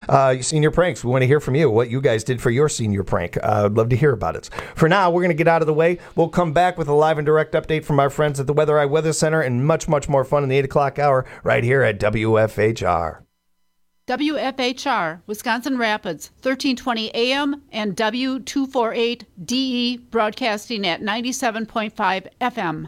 Senior pranks. We want to hear from you, what you guys did for your senior prank. I'd love to hear about it. For now, we're going to get out of the way. We'll come back with a live and direct update from our friends at the Weather Eye Weather Center and much, much more fun in the 8 o'clock hour right here at WFHR. WFHR, Wisconsin Rapids, 1320 AM and W248DE, broadcasting at 97.5 FM.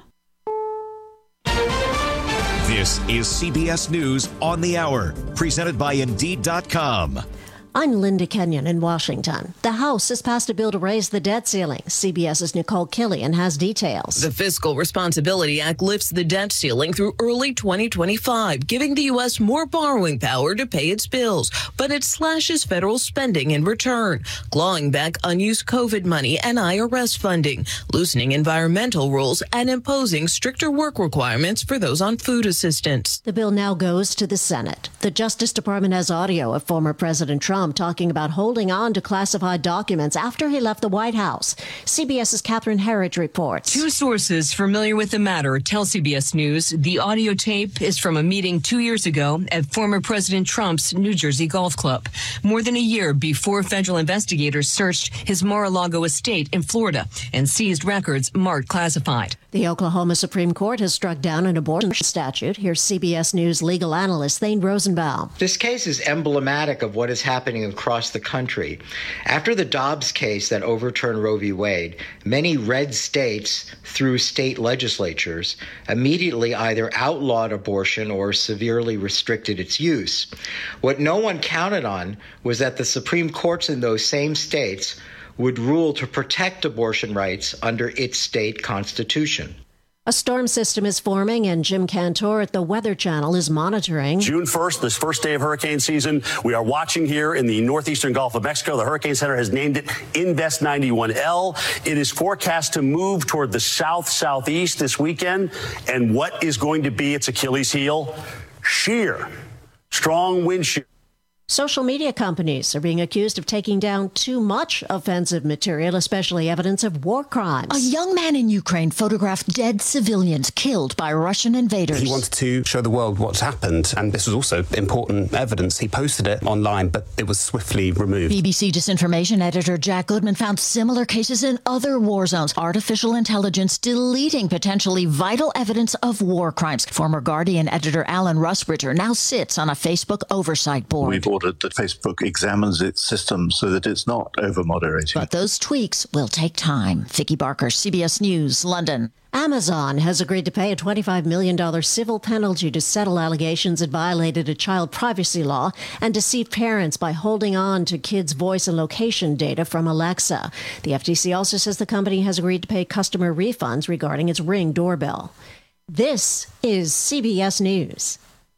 This is CBS News on the Hour, presented by Indeed.com. I'm Linda Kenyon in Washington. The House has passed a bill to raise the debt ceiling. CBS's Nicole Killian has details. The Fiscal Responsibility Act lifts the debt ceiling through early 2025, giving the U.S. more borrowing power to pay its bills. But it slashes federal spending in return, clawing back unused COVID money and IRS funding, loosening environmental rules, and imposing stricter work requirements for those on food assistance. The bill now goes to the Senate. The Justice Department has audio of former President Trump talking about holding on to classified documents after he left the White House. CBS's Catherine Herridge reports. Two sources familiar with the matter tell CBS News the audio tape is from a meeting 2 years ago at former President Trump's New Jersey golf club, more than a year before federal investigators searched his Mar-a-Lago estate in Florida and seized records marked classified. The Oklahoma Supreme Court has struck down an abortion statute. Here's CBS News legal analyst Thane Rosenbaum. This case is emblematic of what is happening across the country. After the Dobbs case that overturned Roe v. Wade, many red states, through state legislatures, immediately either outlawed abortion or severely restricted its use. What no one counted on was that the Supreme Courts in those same states would rule to protect abortion rights under its state constitution. A storm system is forming, and Jim Cantor at the Weather Channel is monitoring. June 1st, this first day of hurricane season, we are watching here in the northeastern Gulf of Mexico. The Hurricane Center has named it Invest 91L. It is forecast to move toward the south-southeast this weekend. And what is going to be its Achilles heel? Shear. Strong wind shear. Social media companies are being accused of taking down too much offensive material, especially evidence of war crimes. A young man in Ukraine photographed dead civilians killed by Russian invaders. He wanted to show the world what's happened, and this was also important evidence. He posted it online, but it was swiftly removed. BBC disinformation editor Jack Goodman found similar cases in other war zones. Artificial intelligence deleting potentially vital evidence of war crimes. Former Guardian editor Alan Rusbridger now sits on a Facebook oversight board. We've ordered that Facebook examines its system so that it's not over-moderating. But those tweaks will take time. Vicky Barker, CBS News, London. Amazon has agreed to pay a $25 million civil penalty to settle allegations it violated a child privacy law and deceived parents by holding on to kids' voice and location data from Alexa. The FTC also says the company has agreed to pay customer refunds regarding its Ring doorbell. This is CBS News.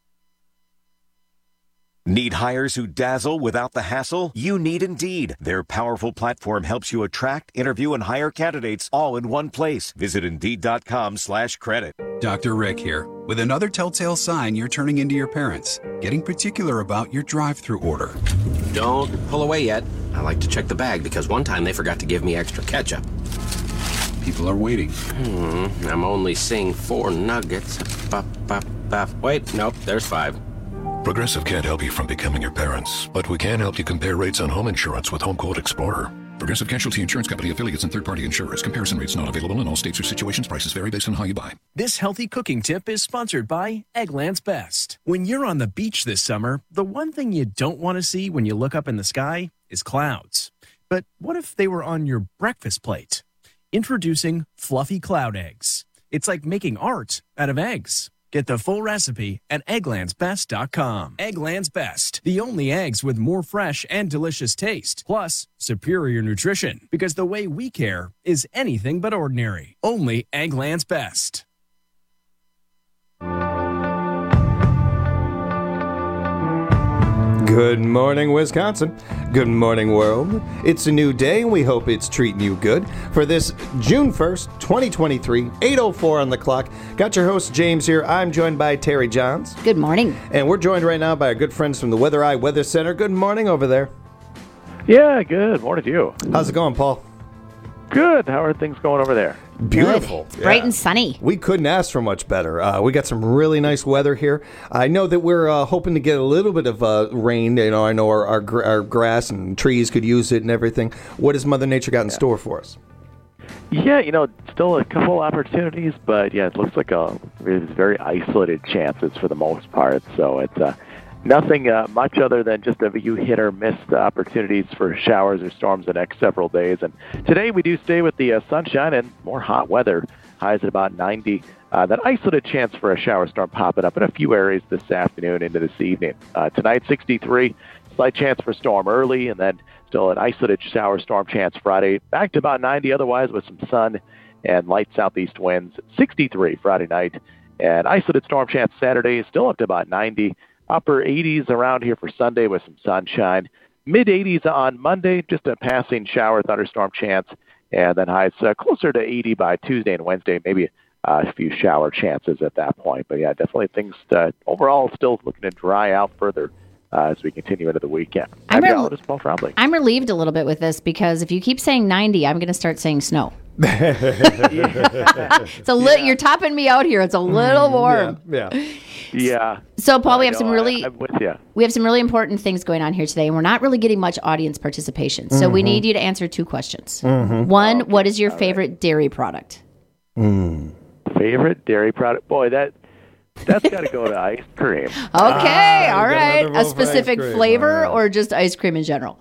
Need hires who dazzle without the hassle? You need Indeed. Their powerful platform helps you attract, interview, and hire candidates all in one place. Visit Indeed.com/credit. Dr. Rick here. With another telltale sign you're turning into your parents. Getting particular about your drive-thru order. Don't pull away yet. I like to check the bag because one time they forgot to give me extra ketchup. People are waiting. I'm only seeing 4 nuggets. Wait, nope, there's 5. Progressive can't help you from becoming your parents, but we can help you compare rates on home insurance with Home Quote Explorer. Progressive Casualty Insurance Company affiliates and third-party insurers. Comparison rates not available in all states or situations. Prices vary based on how you buy. This healthy cooking tip is sponsored by Eggland's Best. When you're on the beach this summer, the one thing you don't want to see when you look up in the sky is clouds. But what if they were on your breakfast plate? Introducing Fluffy Cloud Eggs. It's like making art out of eggs. Get the full recipe at egglandsbest.com. Eggland's Best, the only eggs with more fresh and delicious taste, plus superior nutrition, because the way we care is anything but ordinary. Only Eggland's Best. Good morning, Wisconsin. Good morning, world. It's a new day, and we hope it's treating you good. For this June 1st, 2023, 8:04 on the clock. Got your host, James, here. I'm joined by Terry Johns. Good morning. And we're joined right now by our good friends from the Weather Eye Weather Center. Good morning over there. Yeah, good morning to you. How's it going, Paul? Good. How are things going over there? Beautiful. It's bright and sunny. We couldn't ask for much better. We got some really nice weather here. I know that we're hoping to get a little bit of rain. I know our grass and trees could use it and everything. What has Mother Nature got in store for us? Yeah, still a couple opportunities, but it looks like it's very isolated chances for the most part. So it's nothing much other than just a few hit or miss opportunities for showers or storms the next several days. And today we do stay with the sunshine and more hot weather. Highs at about 90. That isolated chance for a shower storm popping up in a few areas this afternoon into this evening. Tonight, 63. Slight chance for storm early, and then still an isolated shower storm chance Friday. Back to about 90 otherwise with some sun and light southeast winds. 63 Friday night. And isolated storm chance Saturday, still up to about 90. Upper 80s around here for Sunday with some sunshine. Mid-80s on Monday, just a passing shower thunderstorm chance. And then highs closer to 80 by Tuesday and Wednesday, maybe a few shower chances at that point. But definitely things overall still looking to dry out further as we continue into the weekend. I'm relieved a little bit with this because if you keep saying 90, I'm going to start saying snow. It's you're topping me out here. It's a little warm. Yeah. So, Paul, we have I'm with you. We have some really important things going on here today, and we're not really getting much audience participation. So we need you to answer two questions. One, what is your favorite dairy product? Favorite dairy product? Boy, that's got to go to ice cream. Okay, all right. A specific flavor or just ice cream in general?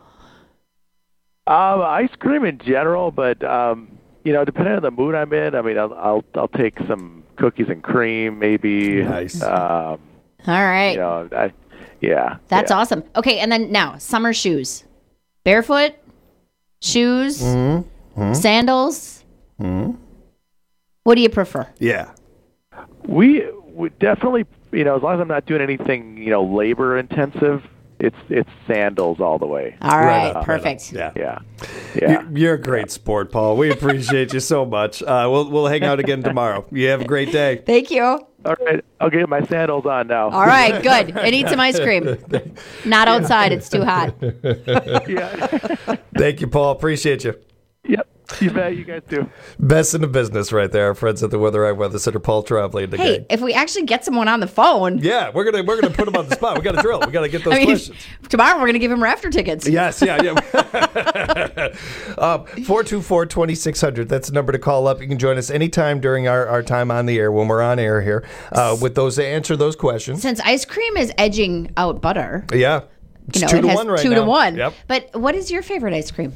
Ice cream in general, but depending on the mood I'm in, I'll take some cookies and cream, maybe. Nice. All right. That's awesome. Okay, and then now summer shoes, barefoot shoes, sandals. What do you prefer? Yeah. We definitely, as long as I'm not doing anything, labor intensive, it's sandals all the way. All right, perfect. Yeah. You're a great sport, Paul. We appreciate you so much. We'll hang out again tomorrow. You have a great day. Thank you. All right, I'll get my sandals on now. All right, good. And eat some ice cream. Not outside; it's too hot. Thank you, Paul. Appreciate you. Yep. You bet. You guys do. Best in the business right there. Our friends at the Weather Center, Paul Trombley. Hey, if we actually get someone on the phone. Yeah, we're gonna put him on the spot. We got to drill. We got to get those questions. Tomorrow we're going to give him rafter tickets. Yes, yeah. 424-2600. That's the number to call up. You can join us anytime during our time on the air when we're on air here with those to answer those questions. Since ice cream is edging out butter. Yeah. It's 2 to 1 right 2 now. 2 to 1. Yep. But what is your favorite ice cream?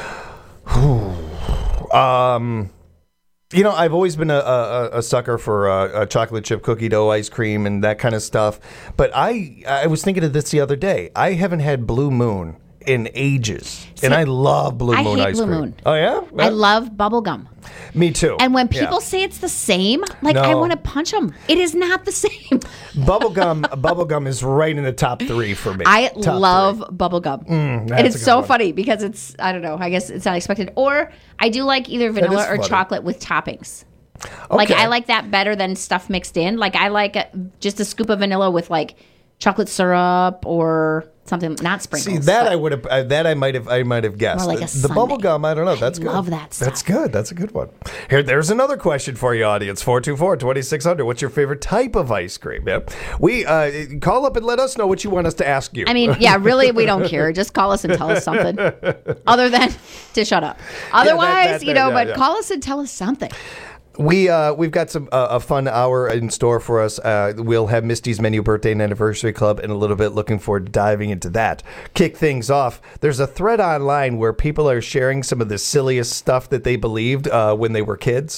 I've always been a sucker for a chocolate chip cookie dough ice cream and that kind of stuff. But I was thinking of this the other day. I haven't had Blue Moon in ages, and I love Blue Moon ice cream. Blue Moon. Oh yeah, I love bubble gum. Me too. And when people say it's the same, I want to punch them. It is not the same. Bubblegum is right in the top 3 for me. I love bubblegum. And it's so funny because it's, I don't know, I guess it's not expected. Or I do like either vanilla or chocolate with toppings. Okay. I like that better than stuff mixed in. I like just a scoop of vanilla with chocolate syrup or something, not sprinkles. See, that I would have, I might have guessed. More like the bubble gum, I don't know. That's good. I love that stuff. That's good. That's a good one. There's another question for you, audience. 424-2600. What's your favorite type of ice cream? Yep. We call up and let us know what you want us to ask you. Really, we don't care. Just call us and tell us something, other than to shut up. Otherwise, but call us and tell us something. We've got some a fun hour in store for us. We'll have Misty's Menu Birthday and Anniversary Club in a little bit. Looking forward to diving into that. Kick things off. There's a thread online where people are sharing some of the silliest stuff that they believed when they were kids.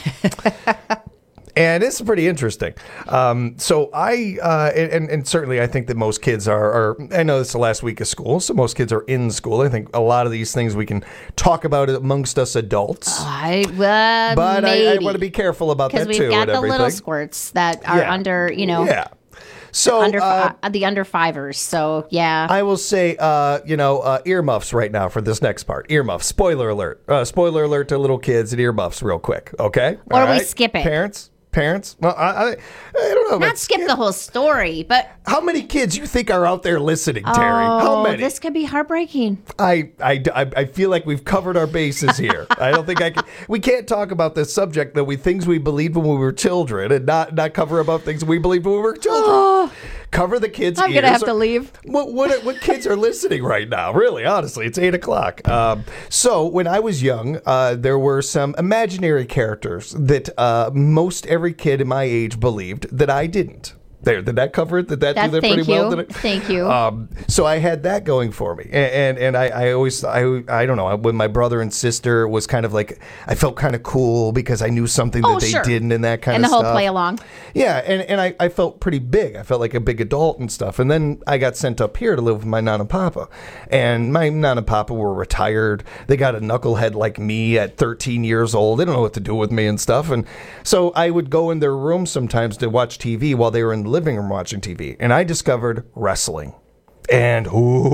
And it's pretty interesting. So and certainly I think that most kids are, I know it's the last week of school, so most kids are in school. I think a lot of these things we can talk about amongst us adults. But I want to be careful about that too. Because we've got the little squirts that are under, Yeah. So the under fivers. So yeah, I will say, earmuffs right now for this next part. Earmuffs. Spoiler alert. Spoiler alert to little kids and earmuffs, real quick. Okay. Or we skip it. Parents. parents? Well, I don't know. Not skip the whole story, but How many kids you think are out there listening, Terry? How many? This could be heartbreaking. I feel like we've covered our bases here. I don't think we can't talk about this subject that things we believed when we were children and not cover about things we believed when we were children. Cover the kids' I'm ears. gonna have to leave. What kids are listening right now? Really, honestly, it's 8:00. So when I was young, there were some imaginary characters that most every kid in my age believed that I didn't. There, did that cover it? Did that do that pretty well? Thank you. So I had that going for me, and I always I don't know, when my brother and sister was kind of like, I felt kind of cool because I knew something that they didn't, and that kind of stuff. And the whole play along. Yeah, and I felt pretty big. I felt like a big adult and stuff. And then I got sent up here to live with my Nana and Papa, and my Nana and Papa were retired. They got a knucklehead like me at 13 years old. They don't know what to do with me and stuff. And so I would go in their room sometimes to watch TV while they were in the living room watching TV, and I discovered wrestling. And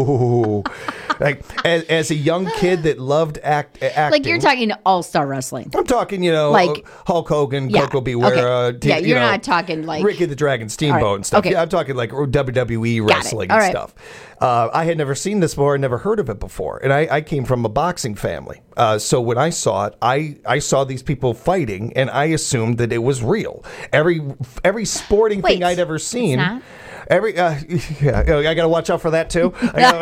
like as a young kid that loved acting, like you're talking all-star wrestling. I'm talking, like Hulk Hogan, Coco Beware. Okay. You're not talking like Ricky the Dragon Steamboat and stuff. Okay. Yeah, I'm talking like WWE wrestling and stuff. I had never seen this before. I never heard of it before, and I came from a boxing family. So when I saw it, I saw these people fighting, and I assumed that it was real. Every sporting thing I'd ever seen. It's not? I gotta watch out for that too.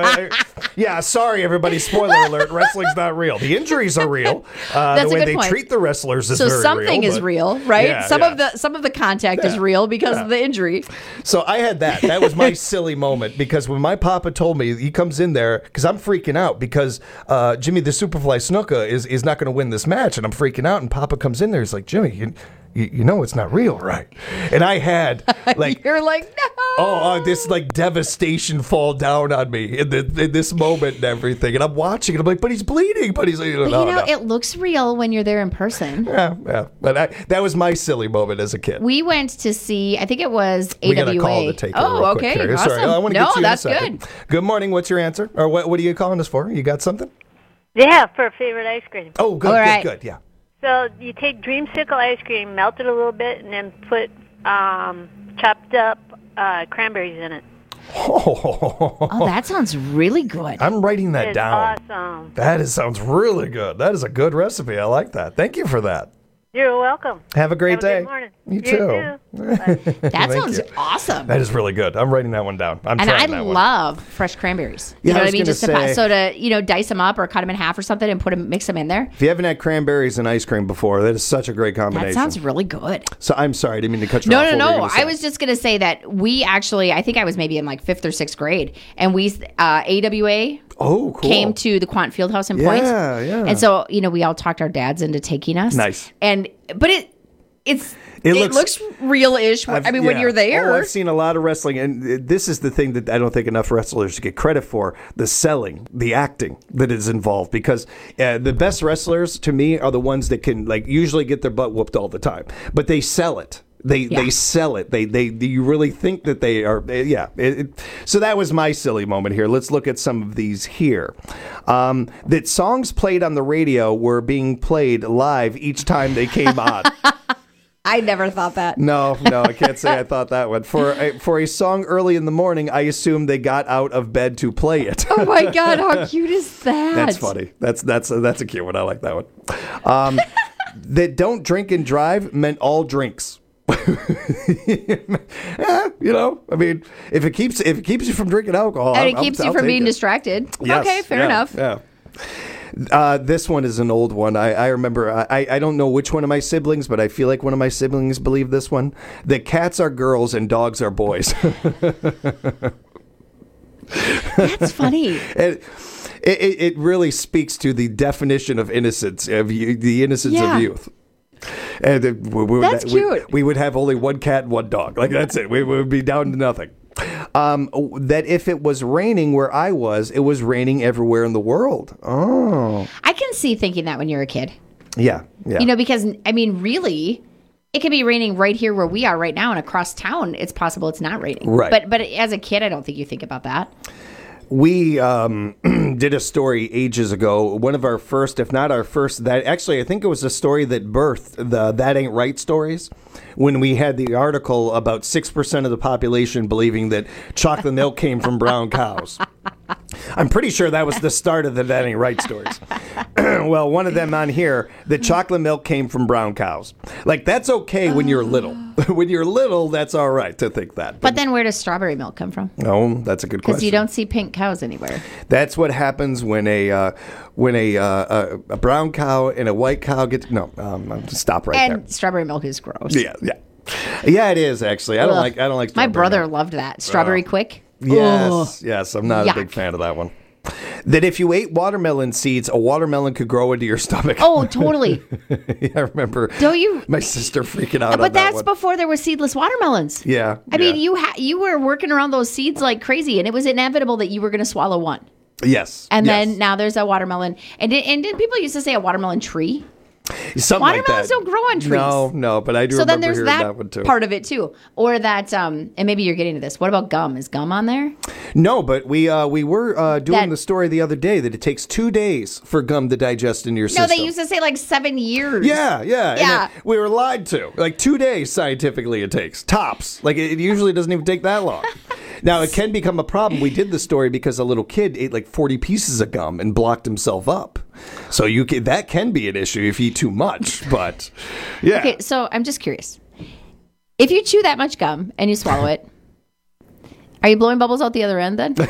Yeah, sorry everybody. Spoiler alert: wrestling's not real. The injuries are real. That's the way a good they point. treat the wrestlers is so very something real. is real, right? Yeah, some of the contact is real because of the injury. So I had that. That was my silly moment, because when my papa told me, he comes in there because I'm freaking out because Jimmy the Superfly Snuka is not going to win this match, and I'm freaking out. And Papa comes in there, he's like, Jimmy, you know it's not real, right? And I had like you're like, no. This like devastation fall down on me in this moment and everything. And I'm watching it. I'm like, but he's bleeding. But he's like, no. It looks real when you're there in person. Yeah. But that was my silly moment as a kid. We went to see, I think it was AWA. We got a call to take. Oh, okay. Quick, Awesome. Sorry, I want to get you that's in a second. good. Good morning. What's your answer? Or what are you calling us for? You got something? Yeah, for a favorite ice cream. Oh, good, All right. good. Yeah. So you take Dreamsicle ice cream, melt it a little bit, and then put chopped up cranberries in it. Oh, that sounds really good. I'm writing that It's down. awesome. Sounds really good. That is a good recipe. I like that. Thank you for that. You're welcome. Have a great day. Good morning. You too. That Thank sounds you. awesome. That is really good. I'm writing that one down. I'm and trying I that one. love fresh cranberries. Yeah, You know I what I was mean? gonna Just say- to dice them up or cut them in half or something and mix them in there. If you haven't had cranberries and ice cream before, that is such a great combination. That sounds really good. So I'm sorry, I didn't mean to cut you off. No. What were you gonna say? I was just going to say that we actually, I think I was maybe in like 5th or 6th grade, and we, AWA, cool. came to the Quant Fieldhouse in Point. Yeah. And so, we all talked our dads into taking us. Nice. But it looks real-ish. When you're there. I've seen a lot of wrestling, and this is the thing that I don't think enough wrestlers get credit for: the selling, the acting that is involved. Because the best wrestlers, to me, are the ones that can usually get their butt whooped all the time, but they sell it. They sell it. You really think that they are. So that was my silly moment here. Let's look at some of these here. That songs played on the radio were being played live each time they came on. I never thought that. No, I can't say I thought that one. For a song early in the morning, I assumed they got out of bed to play it. Oh my God, how cute is that? That's funny. That's a cute one. I like that one. That don't drink and drive meant all drinks. If it keeps you from drinking alcohol, and it keeps you from being distracted. Yes, okay, fair enough. Yeah. This one is an old one. I remember, I don't know which one of my siblings, but I feel like one of my siblings believed this one. That cats are girls and dogs are boys. That's funny. It really speaks to the definition of innocence, the innocence of youth. And that's cute. We would have only one cat and one dog. Like, that's it. We would be down to nothing. That if it was raining where I was, it was raining everywhere in the world. Oh. I can see thinking that when you're a kid. Yeah. Because, really, it could be raining right here where we are right now, and across town, it's possible it's not raining. Right. But as a kid, I don't think you think about that. We did a story ages ago. One of our first, if not our first, that actually I think it was a story that birthed the That Ain't Right stories. When we had the article about 6% of the population believing that chocolate milk came from brown cows. I'm pretty sure that was the start of the That Ain't Right stories. Well, one of them on here, the chocolate milk came from brown cows. Like, that's okay when you're little. When you're little, that's all right to think that. But then where does strawberry milk come from? No, that's a good question. Because you don't see pink cows anywhere. That's what happens when a brown cow and a white cow get. No, stop right there. And strawberry milk is gross. Yeah, it is actually. I don't like. Strawberry My brother milk. loved that strawberry quick. Yes. I'm not Yuck. a big fan of that one. That if you ate watermelon seeds, a watermelon could grow into your stomach. Oh, totally. Yeah, I remember. Don't you? My sister freaking out. But on that that's one. before there were seedless watermelons. Yeah. I mean, you were working around those seeds like crazy, and it was inevitable that you were going to swallow one. Yes. And yes. then now there's a watermelon. And didn't people used to say a watermelon tree? Something like that. Watermelons don't grow on trees. No, but I do so then remember there's hearing that one too. part of it too. Or that, and maybe you're getting to this. What about gum? Is gum on there? No, but we were doing the story the other day that it takes 2 days for gum to digest in your system. No, they used to say like 7 years. Yeah. And we were lied to. Like 2 days scientifically it takes. Tops. Like it usually doesn't even take that long. Now, it can become a problem. We did the story because a little kid ate like 40 pieces of gum and blocked himself up. So that can be an issue if you eat too much. But, yeah. Okay, so I'm just curious. If you chew that much gum and you swallow it, are you blowing bubbles out the other end then?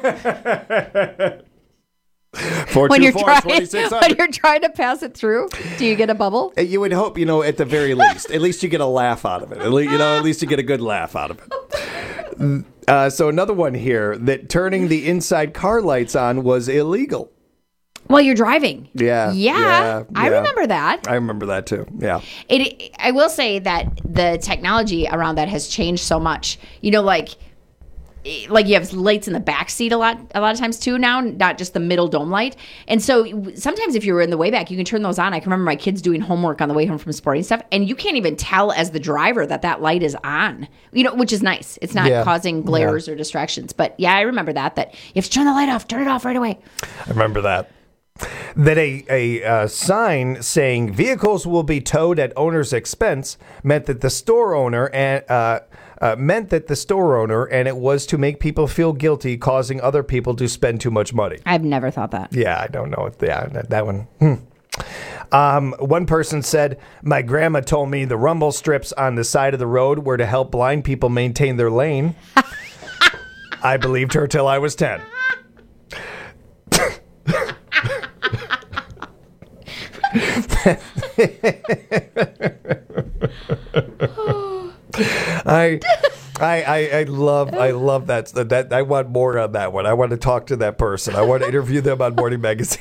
When you're trying to pass it through, do you get a bubble? You would hope, at the very least. At least you get a laugh out of it. At least you get a good laugh out of it. So another one here, that turning the inside car lights on was illegal. While you're driving. Yeah. I remember that. I remember that too. Yeah. I will say that the technology around that has changed so much. Like you have lights in the back seat a lot of times too now, not just the middle dome light. And so sometimes if you were in the way back, you can turn those on. I can remember my kids doing homework on the way home from sporting stuff, and you can't even tell as the driver that light is on, which is nice. It's not causing glares or distractions. But yeah, I remember that you have to turn the light off, turn it off right away. I remember that. That a sign saying vehicles will be towed at owner's expense meant that the store owner and it was to make people feel guilty, causing other people to spend too much money. I've never thought that. Yeah, I don't know. That one. One person said, my grandma told me the rumble strips on the side of the road were to help blind people maintain their lane. I believed her till I was 10. I love that. I want more on that one. I want to talk to that person. I want to interview them on Morning Magazine.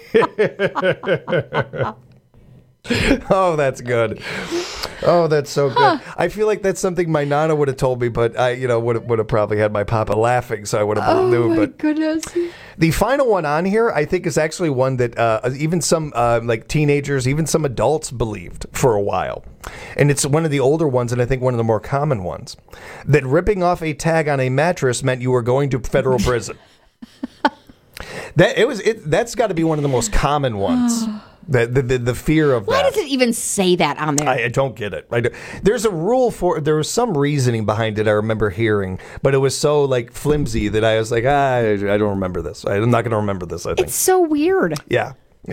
Oh, that's good. Oh, that's so good. I feel like that's something my Nana would have told me, but I, would have probably had my Papa laughing, so I would have knew. Oh my but goodness. The final one on here, I think, is actually one that even some like teenagers, even some adults believed for a while. And it's one of the older ones, and I think one of the more common ones. That ripping off a tag on a mattress meant you were going to federal prison. That's got to be one of the most common ones. The fear of Why that. does it even say that on there? I don't get it. There's a rule there was some reasoning behind it I remember hearing, but it was so like flimsy that I was like, I don't remember this. I'm not going to remember this, I think. It's so weird. Yeah.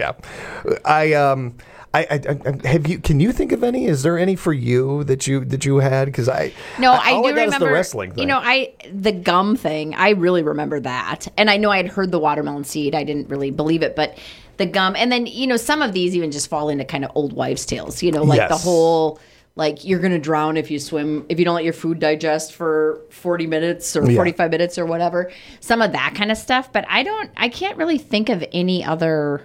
Can you think of any? Is there any for you that you had? Because I do remember the wrestling thing. The gum thing. I really remember that, and I know I had heard the watermelon seed. I didn't really believe it, but the gum, and then some of these even just fall into kind of old wives' tales. The whole like you're gonna drown if you swim if you don't let your food digest for 40 minutes or 45 minutes or whatever. Some of that kind of stuff, but I can't really think of any other.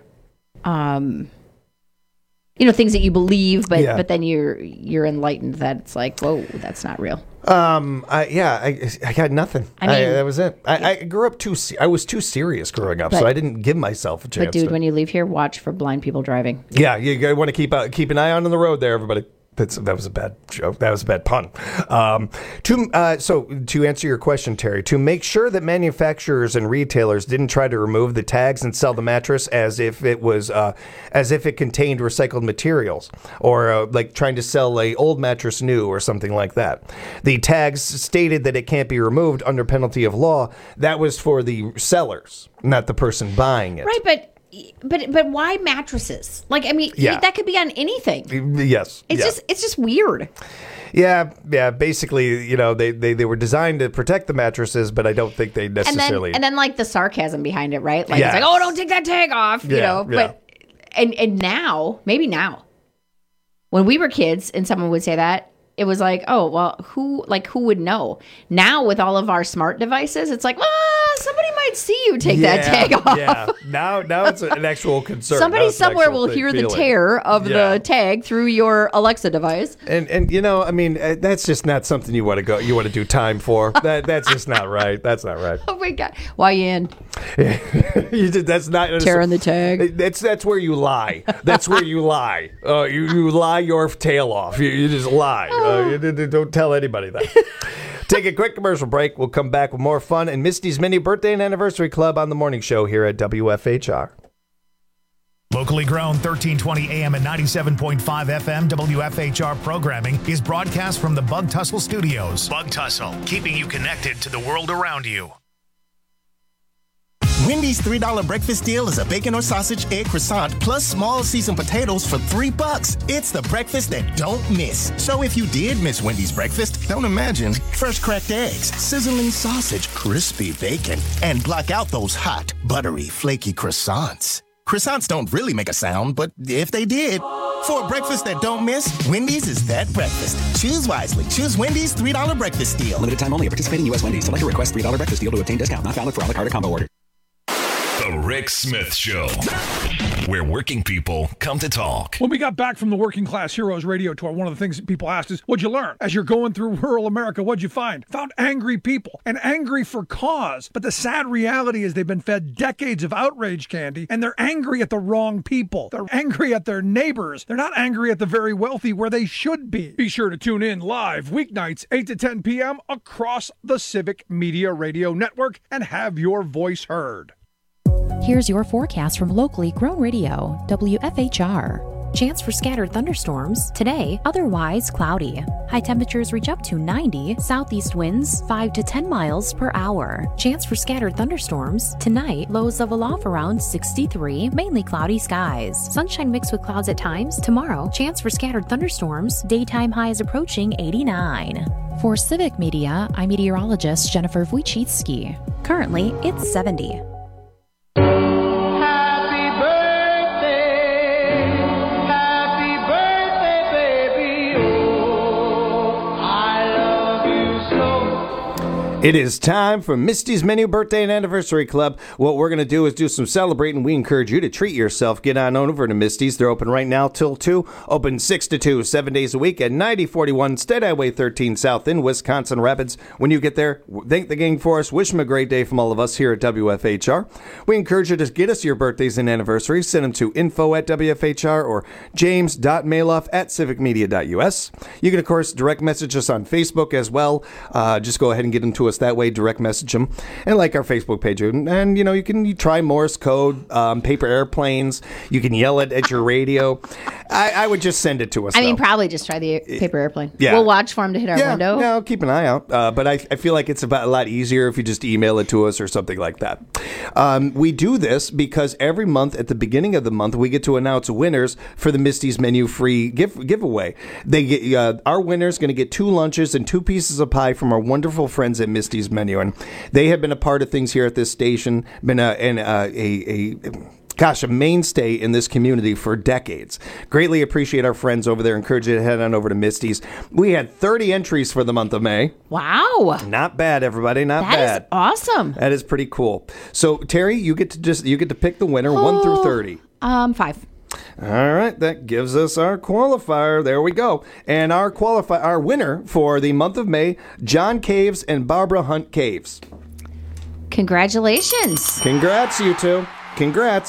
Things that you believe, but then you're enlightened that it's like, whoa, that's not real. I got nothing. That was it. I grew up I was too serious growing up, so I didn't give myself a chance. But dude, when you leave here, watch for blind people driving. Yeah, you want to keep an eye on the road there, everybody. That was a bad joke. That was a bad pun. So to answer your question, Terry, to make sure that manufacturers and retailers didn't try to remove the tags and sell the mattress as if it contained recycled materials, or like trying to sell a old mattress new or something like that. The tags stated that it can't be removed under penalty of law. That was for the sellers, not the person buying it. Right, but why mattresses? Like, I mean, that could be on anything. Yes. It's just weird. Yeah. Basically, they were designed to protect the mattresses, but I don't think they necessarily. And then like the sarcasm behind it, right? Like it's like, oh, don't take that tag off, you know. But and now, maybe now, when we were kids, and someone would say that, it was like, oh, well, who would know? Now with all of our smart devices, it's like, somebody might see you take that tag off. Yeah. Now it's an actual concern. Somebody somewhere will hear the tear of the tag through your Alexa device. And I mean, that's just not something you want to do time for. That's just not right. That's not right. Oh my God. Why you in? That's not tearing the tag. That's where you lie. That's where you lie. You lie your tail off. You just lie. Don't tell anybody that. Take a quick commercial break. We'll come back with more fun and Misty's Mini Birthday and Anniversary Club on the morning show here at WFHR. Locally grown 1320 AM and 97.5 FM WFHR programming is broadcast from the Bug Tussle Studios. Bug Tussle, keeping you connected to the world around you. Wendy's $3 breakfast deal is a bacon or sausage egg croissant plus small seasoned potatoes for $3. It's the breakfast that don't miss. So if you did miss Wendy's breakfast, don't imagine. Fresh cracked eggs, sizzling sausage, crispy bacon, and block out those hot, buttery, flaky croissants. Croissants don't really make a sound, but if they did, for a breakfast that don't miss, Wendy's is that breakfast. Choose wisely. Choose Wendy's $3 breakfast deal. Limited time only at participating U.S. Wendy's. Select a request $3 breakfast deal to obtain discount. Not valid for a la carte combo order. The Rick Smith Show, where working people come to talk. When we got back from the Working Class Heroes radio tour, one of the things that people asked is, what'd you learn? As you're going through rural America, what'd you find? Found angry people, and angry for cause. But the sad reality is they've been fed decades of outrage candy, and they're angry at the wrong people. They're angry at their neighbors. They're not angry at the very wealthy where they should be. Be sure to tune in live weeknights 8 to 10 p.m. across the Civic Media Radio Network and have your voice heard. Here's your forecast from locally grown radio, WFHR. Chance for scattered thunderstorms. Today, otherwise cloudy. High temperatures reach up to 90. Southeast winds 5 to 10 miles per hour. Chance for scattered thunderstorms. Tonight, lows level off around 63. Mainly cloudy skies. Sunshine mixed with clouds at times. Tomorrow, chance for scattered thunderstorms. Daytime highs approaching 89. For Civic Media, I'm meteorologist Jennifer Wojcicki. Currently, it's 70. It is time for Misty's Menu Birthday and Anniversary Club. What we're going to do is do some celebrating. We encourage you to treat yourself. Get on over to Misty's. They're open right now till 2. Open 6 to 2, 7 days a week at 9041 State Highway 13 South in Wisconsin Rapids. When you get there, thank the gang for us. Wish them a great day from all of us here at WFHR. We encourage you to get us your birthdays and anniversaries. Send them to info@WFHR or james.maloff@civicmedia.us. You can, of course, direct message us on Facebook as well. Just go ahead and get them to us that way, direct message them, and like our Facebook page. And you can try Morse code, paper airplanes. You can yell it at your radio. I would just send it to us. I mean, probably just try the paper airplane. Yeah. We'll watch for them to hit our window. Yeah, I'll keep an eye out. But I feel like it's a lot easier if you just email it to us or something like that. We do this because every month at the beginning of the month we get to announce winners for the Misty's Menu free giveaway. They get our winner's going to get 2 lunches and 2 pieces of pie from our wonderful friends at Misty's Menu, and they have been a part of things here at this station, been a mainstay in this community for decades. Greatly appreciate our friends over there. Encourage you to head on over to Misty's. We had 30 entries for the month of May. Wow. Not bad, everybody. Not bad. That is awesome. That is pretty cool. So, Terry, you get to pick the winner, 1 through 30. 5. All right, that gives us our qualifier. There we go. And our winner for the month of May, John Caves and Barbara Hunt Caves. Congratulations. Congrats, you two. Congrats.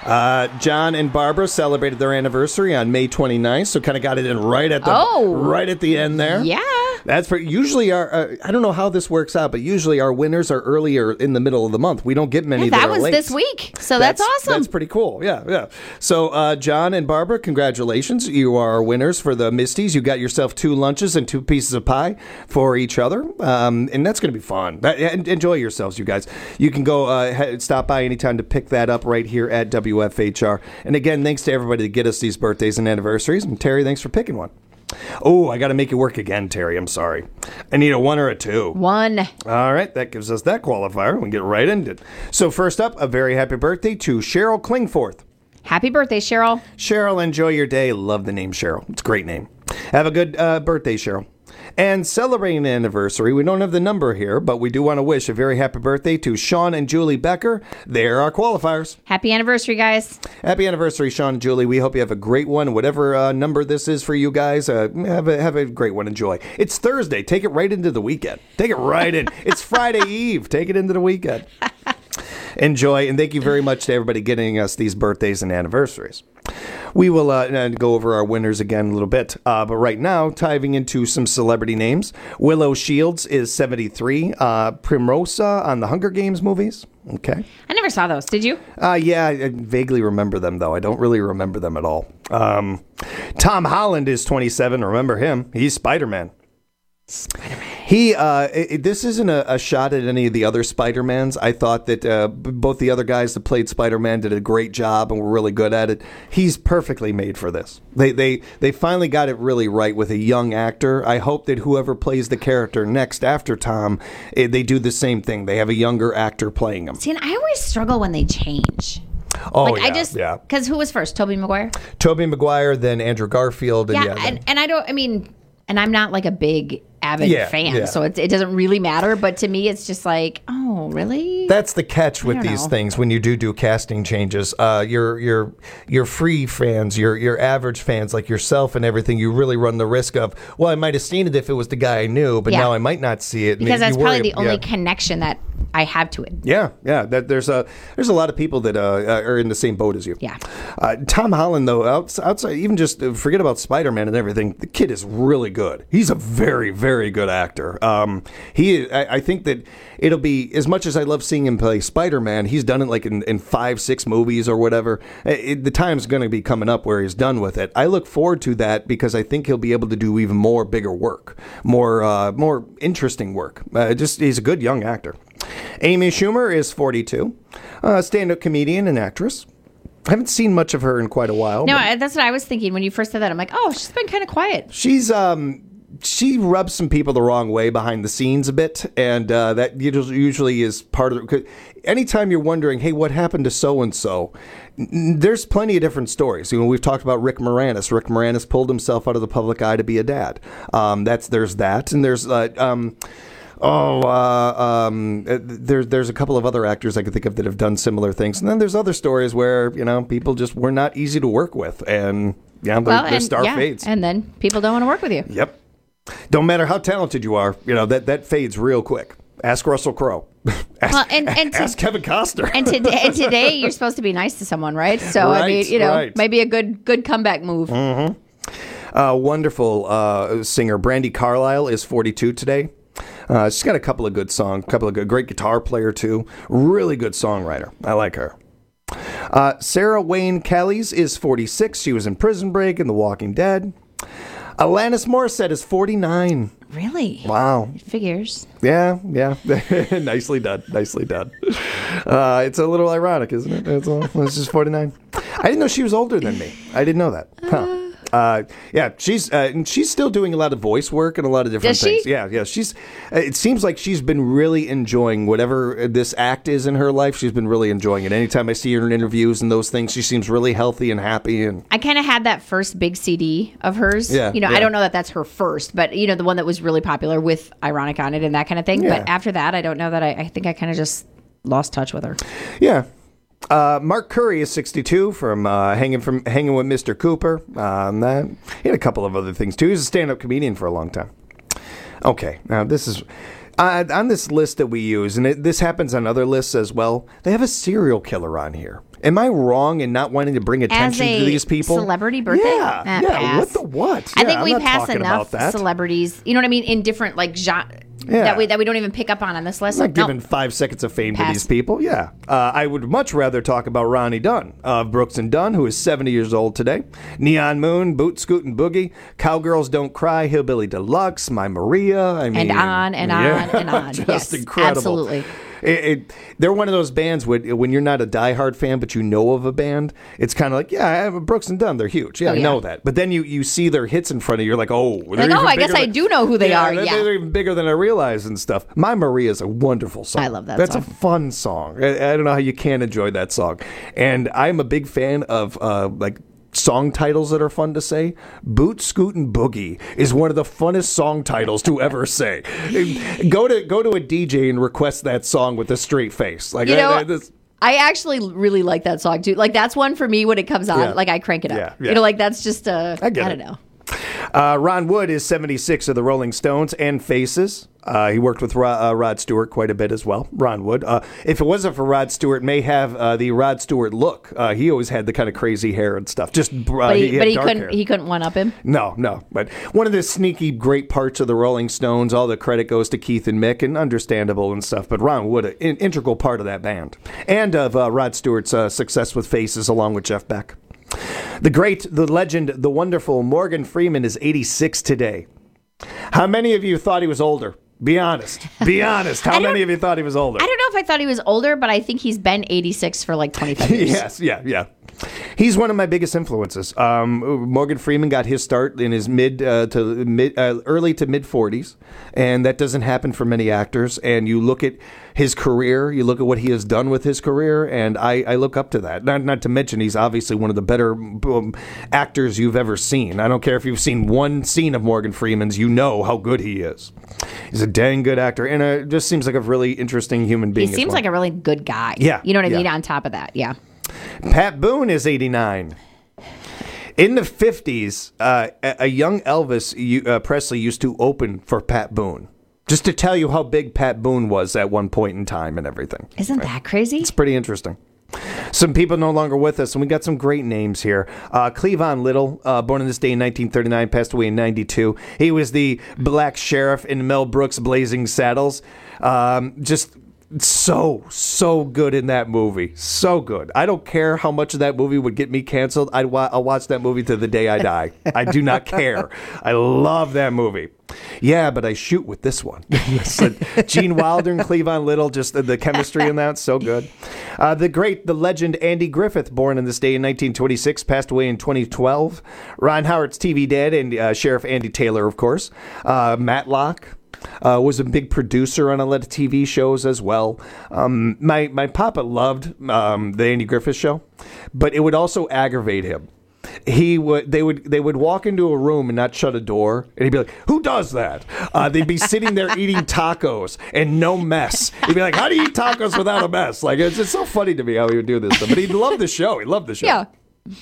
John and Barbara celebrated their anniversary on May 29th, so kind of got it in right at the end there. Yeah. That's for usually our. I don't know how this works out, but usually our winners are earlier in the middle of the month. We don't get many that that are was late. this week, so that's awesome. That's pretty cool. Yeah. So John and Barbara, congratulations! You are our winners for the Misties. You got yourself 2 lunches and 2 pieces of pie for each other, and that's going to be fun. Enjoy yourselves, you guys. You can go stop by anytime to pick that up right here at WFHR. And again, thanks to everybody that get us these birthdays and anniversaries. And Terry, thanks for picking one. Oh, I got to make it work again, Terry. I'm sorry. I need a 1 or a 2. 1. All right, that gives us that qualifier. We can get right into it. So first up, a very happy birthday to Cheryl Klingforth. Happy birthday, Cheryl. Cheryl, enjoy your day. Love the name Cheryl. It's a great name. Have a good birthday, Cheryl. And celebrating the anniversary, we don't have the number here, but we do want to wish a very happy birthday to Sean and Julie Becker. They're our qualifiers. Happy anniversary, guys. Happy anniversary, Sean and Julie. We hope you have a great one. Whatever number this is for you guys, have a great one. Enjoy. It's Thursday. Take it right into the weekend. Take it right in. It's Friday Eve. Take it into the weekend. Enjoy, and thank you very much to everybody getting us these birthdays and anniversaries. We will go over our winners again in a little bit, but right now, diving into some celebrity names. Willow Shields is 73. Primrosa on the Hunger Games movies. Okay. I never saw those. Did you? Yeah, I vaguely remember them, though. I don't really remember them at all. Tom Holland is 27. Remember him. He's Spider-Man. He this isn't a shot at any of the other Spider-Mans. I thought that both the other guys that played Spider-Man did a great job and were really good at it. He's perfectly made for this. They finally got it really right with a young actor. I hope that whoever plays the character next after Tom, they do the same thing. They have a younger actor playing him. See, and I always struggle when they change. Oh, yeah. Because who was first? Tobey Maguire? Tobey Maguire, then Andrew Garfield. And I'm not like a big avid fan, so it doesn't really matter. But to me, it's just like, oh, really? That's the catch with these things when you do casting changes. Your free fans, your average fans like yourself and everything, you really run the risk of, well, I might have seen it if it was the guy I knew, but now I might not see it. Because that's probably the only connection that I have to it. Yeah. There's a lot of people that are in the same boat as you. Yeah. Tom Holland, though, outside, even just forget about Spider-Man and everything, the kid is really good. He's a very, very good actor. I think that it'll be, as much as I love seeing him play Spider-Man, he's done it like in 5-6 movies or whatever. The time's going to be coming up where he's done with it. I look forward to that because I think he'll be able to do even more bigger work, more interesting work. He's a good young actor. Amy Schumer is 42, stand-up comedian and actress. I haven't seen much of her in quite a while. No, that's what I was thinking when you first said that. I'm like, oh, she's been kind of quiet. She rubs some people the wrong way behind the scenes a bit, and that usually is part of it. Anytime you're wondering, hey, what happened to so-and-so, there's plenty of different stories. We've talked about Rick Moranis. Rick Moranis pulled himself out of the public eye to be a dad. There's that, and there's... there's a couple of other actors I could think of that have done similar things. And then there's other stories where, people just were not easy to work with. And, their star fades. And then people don't want to work with you. Yep. Don't matter how talented you are, that fades real quick. Ask Russell Crowe. Ask Kevin Costner. And today you're supposed to be nice to someone, right? So, right, maybe a good comeback move. Mm-hmm. Wonderful singer Brandi Carlile is 42 today. She's got a couple of good songs, great guitar player too. Really good songwriter. I like her. Sarah Wayne Callies is 46. She was in Prison Break and The Walking Dead. Alanis Morissette is 49. Really? Wow. It figures. Yeah. Nicely done. It's a little ironic, isn't it? It's just 49. I didn't know she was older than me. I didn't know that. Huh. She's still doing a lot of voice work and a lot of different things. Yeah. It seems like she's been really enjoying whatever this act is in her life. She's been really enjoying it. Anytime I see her in interviews and those things, she seems really healthy and happy. And I kind of had that first big CD of hers. Yeah. I don't know that that's her first, but the one that was really popular with Ironic on it and that kind of thing. Yeah. But after that, I don't know that I think I kind of just lost touch with her. Yeah. Mark Curry is 62 from hanging with Mr. Cooper. He had a couple of other things too. He was a stand-up comedian for a long time. Okay, now this is On this list that we use, and this happens on other lists as well, they have a serial killer on here. Am I wrong in not wanting to bring attention to these people? Celebrity birthday? Yeah. Pass. What the what? I think I'm we not pass talking enough about that. celebrities, you know what I mean, in different like genres Yeah. that we don't even pick up on this list. I'm not giving 5 seconds of fame to these people. Yeah. I would much rather talk about Ronnie Dunn of Brooks and Dunn, who is 70 years old today. Neon Moon, Boot Scoot and Boogie, Cowgirls Don't Cry, Hillbilly Deluxe, My Maria. I mean, and on and on and on. Just yes, incredible. Absolutely. They're one of those bands when you're not a diehard fan, but you know of a band, it's kind of like, yeah, I have Brooks and Dunn. They're huge. Yeah, I know that. But then you see their hits in front of you. You're like, oh, I guess I do know who they are. Yeah, they're even bigger than I realize and stuff. My Maria is a wonderful song. I love that That's song. a fun song. I don't know how you can't enjoy that song. And I'm a big fan of like song titles that are fun to say. Boot Scoot and Boogie is one of the funnest song titles to ever say. Go to a DJ and request that song with a straight face. Like, I actually really like that song too. Like that's one for me when it comes on. Yeah. Like I crank it up. Yeah. You know, like that's just I get don't it. know. Ron Wood is 76 of the Rolling Stones and Faces. He worked with Rod Stewart quite a bit as well. Ron Wood. If it wasn't for Rod Stewart, may have the Rod Stewart look. He always had the kind of crazy hair and stuff. Just But he dark couldn't hair. he couldn't one up him. No. But one of the sneaky great parts of the Rolling Stones, all the credit goes to Keith and Mick, and understandable and stuff. But Ron Wood, an integral part of that band. And of Rod Stewart's success with Faces along with Jeff Beck. The great, the legend, the wonderful Morgan Freeman is 86 today. How many of you thought he was older? Be honest. Be honest. How many of you thought he was older? I don't know if I thought he was older, but I think he's been 86 for like 25 years. Yes, yeah. He's one of my biggest influences. Morgan Freeman got his start in his early to mid 40s, and that doesn't happen for many actors. And you look at his career, you look at what he has done with his career, and I look up to that. Not to mention he's obviously one of the better actors you've ever seen. I don't care if you've seen one scene of Morgan Freeman's, you know how good he is. He's a dang good actor, and just seems like a really interesting human being. He seems like a really good guy. Yeah, you know what I yeah. mean. On top of that, yeah. Pat Boone is 89. In the 50s, a young Elvis Presley used to open for Pat Boone. Just to tell you how big Pat Boone was at one point in time and everything. Isn't that crazy? It's pretty interesting. Some people no longer with us, and we got some great names here. Cleavon Little, born on this day in 1939, passed away in 92. He was the black sheriff in Mel Brooks' Blazing Saddles. Just so good in that movie. So good. I don't care how much of that movie would get me canceled. I'll watch that movie to the day I die. I do not care. I love that movie. Yeah, but I shoot with this one. Gene Wilder and Cleavon Little, just the chemistry in that, so good. The legend Andy Griffith, born on this day in 1926, passed away in 2012. Ron Howard's TV dad and Sheriff Andy Taylor, of course. Matlock. Was a big producer on a lot of TV shows as well. My papa loved the Andy Griffith Show, but it would also aggravate him. They would walk into a room and not shut a door, and he'd be like, "Who does that?" They'd be sitting there eating tacos and no mess. He'd be like, "How do you eat tacos without a mess?" Like it's just so funny to me how he would do this stuff. But he loved the show. He loved the show. Yeah.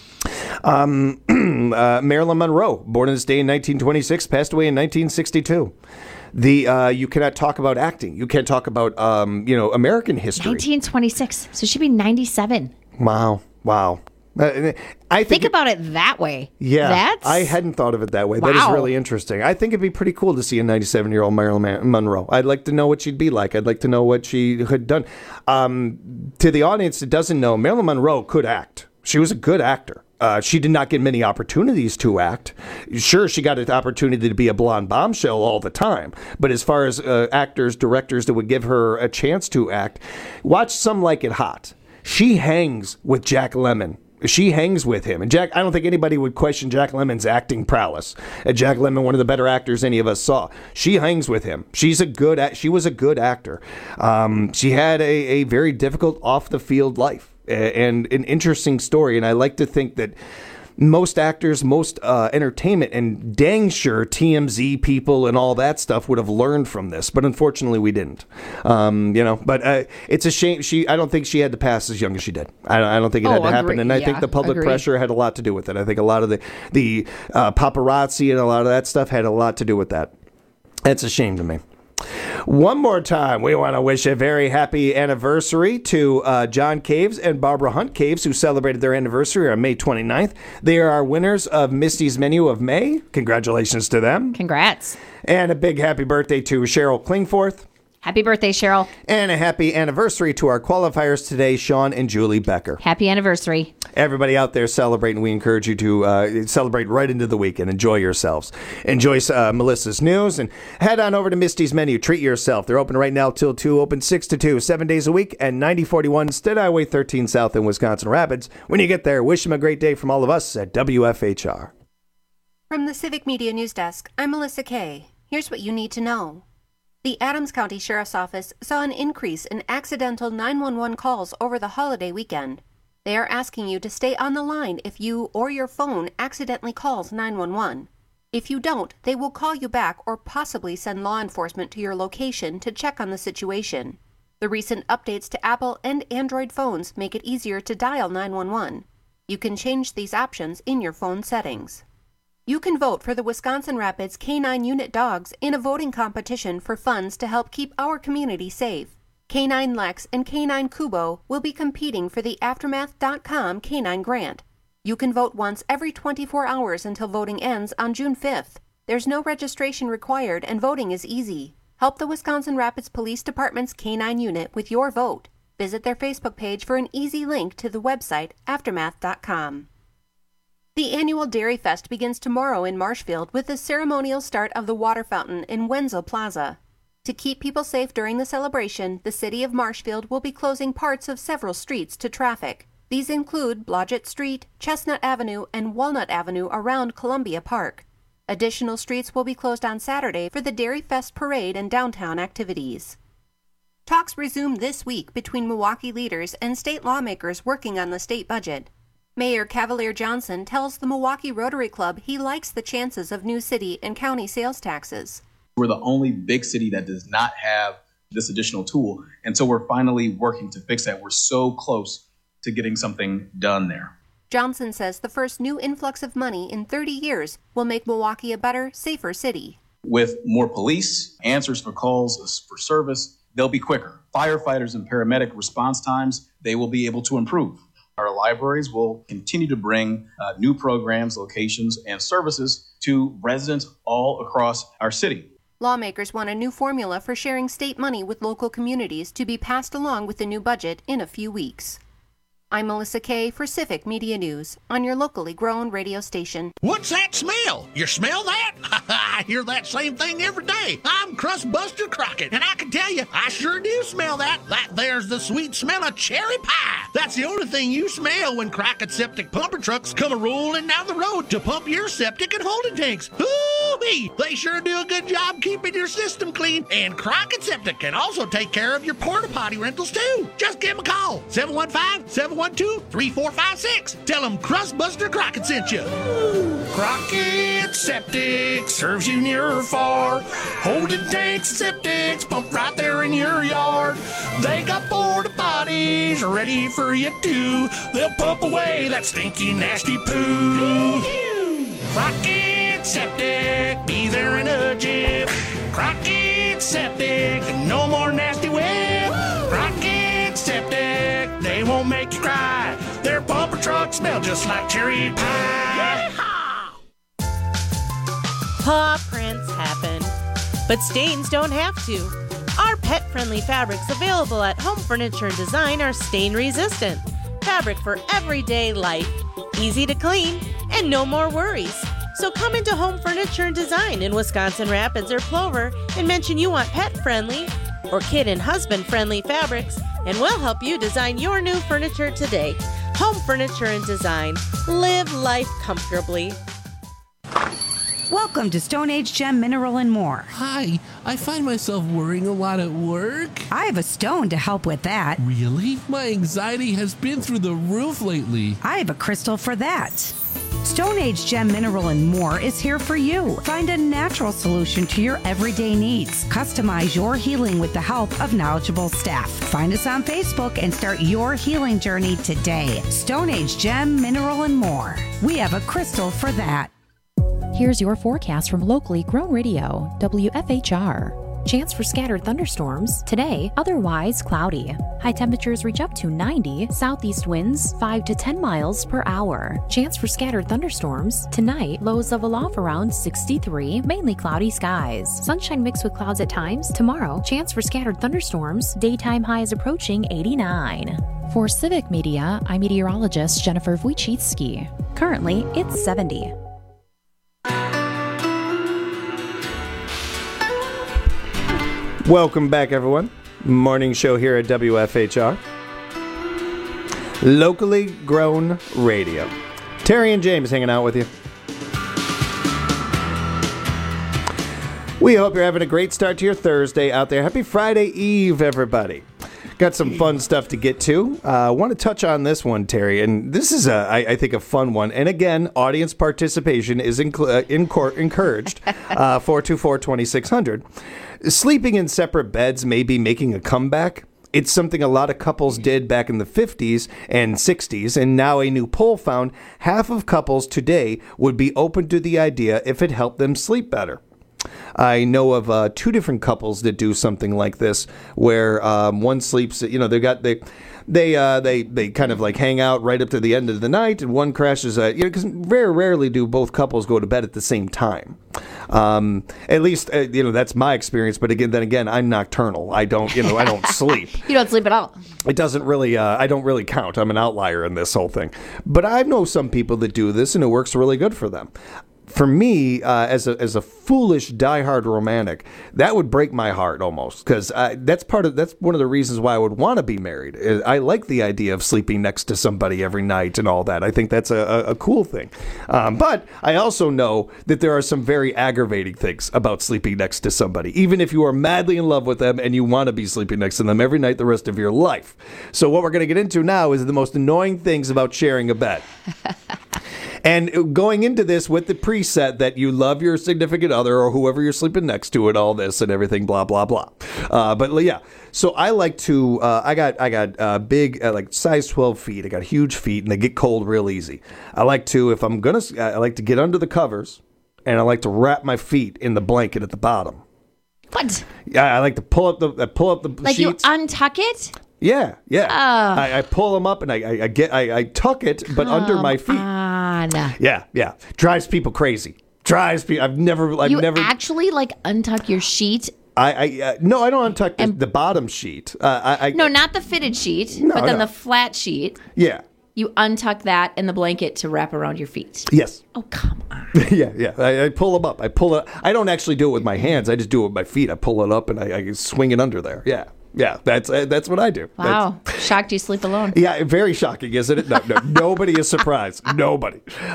Marilyn Monroe, born on this day in 1926, passed away in 1962. You cannot talk about acting. You can't talk about American history. 1926. So she'd be 97. Wow. I think about it that way. Yeah, I hadn't thought of it that way. That is really interesting. I think it'd be pretty cool to see a 97-year-old Marilyn Monroe. I'd like to know what she'd be like. I'd like to know what she had done. To the audience that doesn't know, Marilyn Monroe could act. She was a good actor. She did not get many opportunities to act. Sure, she got an opportunity to be a blonde bombshell all the time. But as far as actors, directors that would give her a chance to act, watch Some Like It Hot. She hangs with Jack Lemmon. She hangs with him. And Jack, I don't think anybody would question Jack Lemmon's acting prowess. Jack Lemmon, one of the better actors any of us saw. She hangs with him. She was a good actor. She had a very difficult off-the-field life. And an interesting story, and I like to think that most actors, most entertainment, and dang sure TMZ people and all that stuff would have learned from this, but unfortunately we didn't. But it's a shame. I don't think she had to pass as young as she did. I don't think it had to happen, and I think the public pressure had a lot to do with it. I think a lot of the paparazzi and a lot of that stuff had a lot to do with that. That's a shame to me. One more time, we want to wish a very happy anniversary to John Caves and Barbara Hunt Caves, who celebrated their anniversary on May 29th. They are our winners of Misty's Menu of May. Congratulations to them. Congrats. And a big happy birthday to Cheryl Klingforth. Happy birthday, Cheryl. And a happy anniversary to our qualifiers today, Sean and Julie Becker. Happy anniversary. Everybody out there celebrating, we encourage you to celebrate right into the weekend. Enjoy yourselves. Enjoy Melissa's news and head on over to Misty's Menu. Treat yourself. They're open right now till 2, open 6 to 2, 7 days a week, and 9041 State Highway 13 South in Wisconsin Rapids. When you get there, wish them a great day from all of us at WFHR. From the Civic Media News Desk, I'm Melissa Kay. Here's what you need to know. The Adams County Sheriff's Office saw an increase in accidental 911 calls over the holiday weekend. They are asking you to stay on the line if you or your phone accidentally calls 911. If you don't, they will call you back or possibly send law enforcement to your location to check on the situation. The recent updates to Apple and Android phones make it easier to dial 911. You can change these options in your phone settings. You can vote for the Wisconsin Rapids K9 Unit Dogs in a voting competition for funds to help keep our community safe. K9 Lex and K9 Kubo will be competing for the Aftermath.com K9 grant. You can vote once every 24 hours until voting ends on June 5th. There's no registration required and voting is easy. Help the Wisconsin Rapids Police Department's K9 unit with your vote. Visit their Facebook page for an easy link to the website Aftermath.com. The annual Dairy Fest begins tomorrow in Marshfield with the ceremonial start of the water fountain in Wenzel Plaza. To keep people safe during the celebration, the city of Marshfield will be closing parts of several streets to traffic. These include Blodgett Street, Chestnut Avenue, and Walnut Avenue around Columbia Park. Additional streets will be closed on Saturday for the Dairy Fest parade and downtown activities. Talks resume this week between Milwaukee leaders and state lawmakers working on the state budget. Mayor Cavalier Johnson tells the Milwaukee Rotary Club he likes the chances of new city and county sales taxes. We're the only big city that does not have this additional tool, and so we're finally working to fix that. We're so close to getting something done there. Johnson says the first new influx of money in 30 years will make Milwaukee a better, safer city. With more police, answers for calls for service, they'll be quicker. Firefighters and paramedic response times, they will be able to improve. Our libraries will continue to bring new programs, locations, and services to residents all across our city. Lawmakers want a new formula for sharing state money with local communities to be passed along with the new budget in a few weeks. I'm Melissa Kay for Civic Media News on your locally grown radio station. What's that smell? You smell that? I hear that same thing every day. I'm Crustbuster Crockett, and I can tell you, I sure do smell that. That there's the sweet smell of cherry pie. That's the only thing you smell when Crockett Septic pumper trucks come a-rolling down the road to pump your septic and holding tanks. Hoo-wee! They sure do a good job keeping your system clean, and Crockett Septic can also take care of your porta potty rentals too. Just give them a call, 715-712-3456. Tell them Crustbuster Crockett sent you. Crockett Septic serves you near or far. Holding tanks and septics pump right there in your yard. They got porta potties ready for you too. They'll pump away that stinky, nasty poo. Crockett Septic, be there in a jiff. Crockett Septic, no more nasty whip. Crockett Septic, they won't make you cry. Their pumper trucks smell just like cherry pie. Paw prints happen, but stains don't have to. Our pet-friendly fabrics available at Home Furniture and Design are stain-resistant. Fabric for everyday life, easy to clean, and no more worries. So come into Home Furniture and Design in Wisconsin Rapids or Plover and mention you want pet-friendly or kid and husband-friendly fabrics, and we'll help you design your new furniture today. Home Furniture and Design. Live life comfortably. Welcome to Stone Age Gem Mineral and More. Hi, I find myself worrying a lot at work. I have a stone to help with that. Really? My anxiety has been through the roof lately. I have a crystal for that. Stone Age Gem Mineral and More is here for you. Find a natural solution to your everyday needs. Customize your healing with the help of knowledgeable staff. Find us on Facebook and start your healing journey today. Stone Age Gem Mineral and More. We have a crystal for that. Here's your forecast from locally grown radio, WFHR. Chance for scattered thunderstorms. Today, otherwise cloudy. High temperatures reach up to 90. Southeast winds 5 to 10 miles per hour. Chance for scattered thunderstorms. Tonight, lows level off around 63. Mainly cloudy skies. Sunshine mixed with clouds at times. Tomorrow, chance for scattered thunderstorms. Daytime highs approaching 89. For Civic Media, I'm meteorologist Jennifer Wojcicki. Currently, it's 70. Welcome back, everyone. Morning show here at WFHR. Locally grown radio. Terry and James hanging out with you. We hope you're having a great start to your Thursday out there. Happy Friday Eve, everybody. Got some fun stuff to get to. I want to touch on this one, Terry, and this is, I think, a fun one. And again, audience participation is encouraged. 424-2600. Sleeping in separate beds may be making a comeback. It's something a lot of couples did back in the 50s and 60s, and now a new poll found half of couples today would be open to the idea if it helped them sleep better. I know of 2 different couples that do something like this, where one sleeps. They kind of like hang out right up to the end of the night, and one crashes. Because very rarely do both couples go to bed at the same time. At least that's my experience. But then again, I'm nocturnal. I don't sleep. You don't sleep at all. It doesn't really. I don't really count. I'm an outlier in this whole thing. But I know some people that do this, and it works really good for them. For me, as a foolish diehard romantic, that would break my heart almost, because that's one of the reasons why I would want to be married. I like the idea of sleeping next to somebody every night and all that. I think that's a cool thing. But I also know that there are some very aggravating things about sleeping next to somebody, even if you are madly in love with them and you want to be sleeping next to them every night the rest of your life. So what we're going to get into now is the most annoying things about sharing a bed. And going into this with the preset that you love your significant other or whoever you're sleeping next to and all this and everything, blah, blah, blah. But yeah, so I like to, I got big, like size 12 feet. I got huge feet and they get cold real easy. I like to, I like to get under the covers and I like to wrap my feet in the blanket at the bottom. What? Yeah, I like to pull up the like sheets. You untuck it? Yeah. I pull them up and I tuck it, but under my feet. Yeah. Drives people crazy. I've never. Actually untuck your sheet? No, I don't untuck the bottom sheet. No, not the fitted sheet, but then the flat sheet. Yeah. You untuck that and the blanket to wrap around your feet. Yes. Oh, come on. Yeah. I pull them up. I don't actually do it with my hands. I just do it with my feet. I pull it up and I swing it under there. Yeah. Yeah, that's what I do. Wow. Shocked you sleep alone. Yeah, very shocking, isn't it? No, nobody is surprised. Nobody.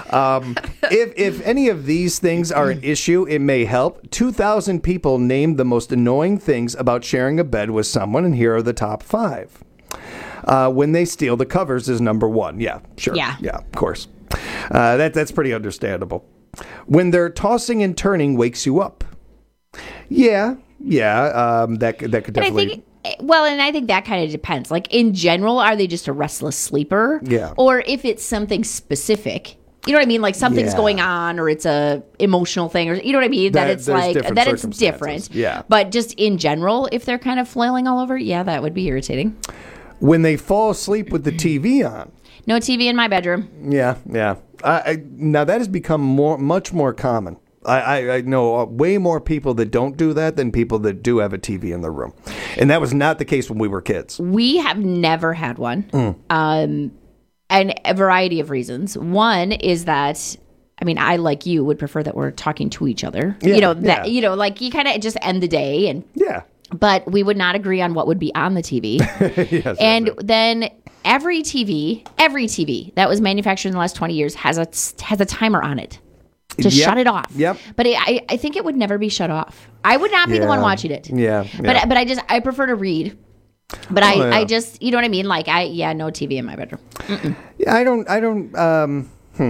If any of these things are an issue, it may help. 2,000 people named the most annoying things about sharing a bed with someone, and here are the top 5. When they steal the covers is number 1. Yeah, sure. Yeah, of course. That's pretty understandable. When they're tossing and turning wakes you up. Yeah. That could definitely. And I think that kind of depends. Like, in general, are they just a restless sleeper? Yeah. Or if it's something specific, you know what I mean? Like something's going on, or it's a emotional thing, or you know what I mean? That it's different. Yeah. But just in general, if they're kind of flailing all over, that would be irritating. When they fall asleep with the TV on. No TV in my bedroom. Yeah. Now that has become much more common. I know way more people that don't do that than people that do have a TV in their room. And that was not the case when we were kids. We have never had one. And a variety of reasons. One is that, I, like you, would prefer that we're talking to each other. Yeah, like you kind of just end the day. And yeah. But we would not agree on what would be on the TV. Yes, and then every TV that was manufactured in the last 20 years has a timer on it. To shut it off. Yep. But I think it would never be shut off. I would not be the one watching it. Yeah. But I prefer to read. But I just, you know what I mean? Like no TV in my bedroom. Mm-mm. Yeah,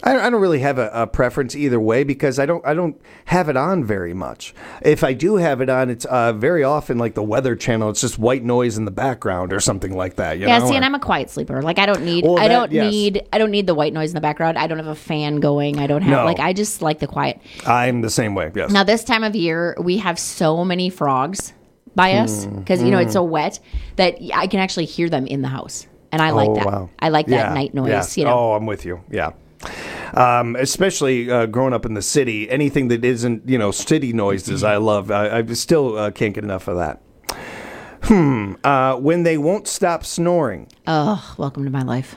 I don't really have a preference either way because I don't have it on very much. If I do have it on, it's very often like the Weather Channel. It's just white noise in the background or something like that. You know? See, and I'm a quiet sleeper. Like I don't need need the white noise in the background. I don't have a fan going. I don't have I just like the quiet. I'm the same way. Yes. Now this time of year, we have so many frogs by us because it's so wet that I can actually hear them in the house, and I like that. Wow. I like that night noise. Yeah. Oh, I'm with you. Yeah. Especially growing up in the city, anything that isn't, city noises, I love. I still can't get enough of that. When they won't stop snoring. Oh, welcome to my life.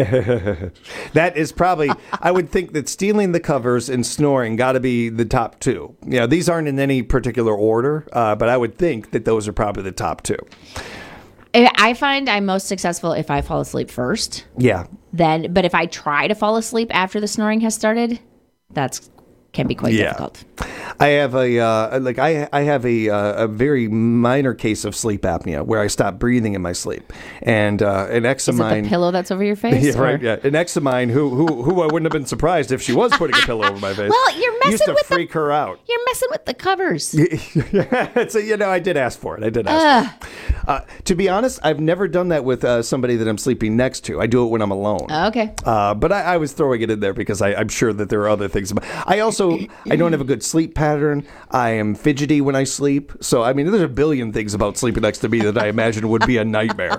That is probably, I would think that stealing the covers and snoring got to be the top two. These aren't in any particular order, but I would think that those are probably the top two. I find I'm most successful if I fall asleep first. Yeah. But if I try to fall asleep after the snoring has started, can be quite difficult. I have I have a very minor case of sleep apnea where I stop breathing in my sleep, and an ex of mine. Is it the pillow that's over your face? Yeah, right. Yeah, an ex of mine who I wouldn't have been surprised if she was putting a pillow over my face. Well, you're messing used to with freak her out. You're messing with the covers. So I did ask for it. I did ask. To be honest, I've never done that with somebody that I'm sleeping next to. I do it when I'm alone. Okay. But I was throwing it in there because I'm sure that there are other things. I don't have a good sleep pattern. I am fidgety when I sleep. So, there's a billion things about sleeping next to me that I imagine would be a nightmare.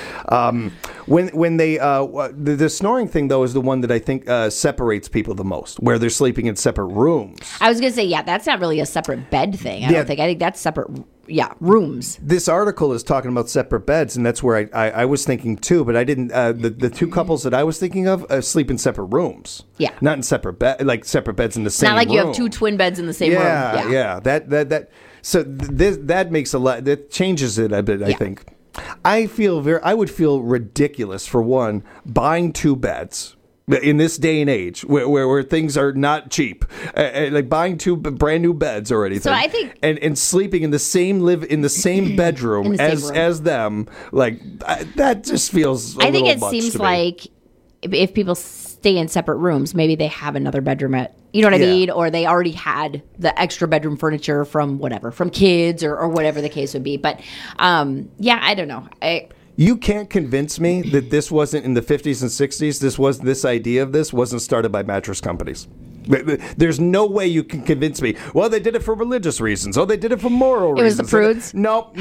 When they, the snoring thing, though, is the one that I think separates people the most, where they're sleeping in separate rooms. I was going to say, that's not really a separate bed thing. I think that's separate, rooms. This article is talking about separate beds, and that's where I was thinking, too, but I didn't, the two couples that I was thinking of sleep in separate rooms. Yeah. Not in separate separate beds in the same room. Not like you have two twin beds in the same room. Yeah. So that makes a lot, that changes it a bit, I think. I would feel ridiculous, for one, buying two beds in this day and age where things are not cheap, like buying two brand new beds or anything. So I think, and sleeping in the same bedroom as them, that just feels I think it seems like if people stay in separate rooms, maybe they have another bedroom you know what I mean? Or they already had the extra bedroom furniture from kids or whatever the case would be. But I don't know. You can't convince me that this wasn't in the 50s and 60s. This idea of this wasn't started by mattress companies. There's no way you can convince me. Well, they did it for religious reasons. Oh, they did it for moral reasons. It was the prudes? No.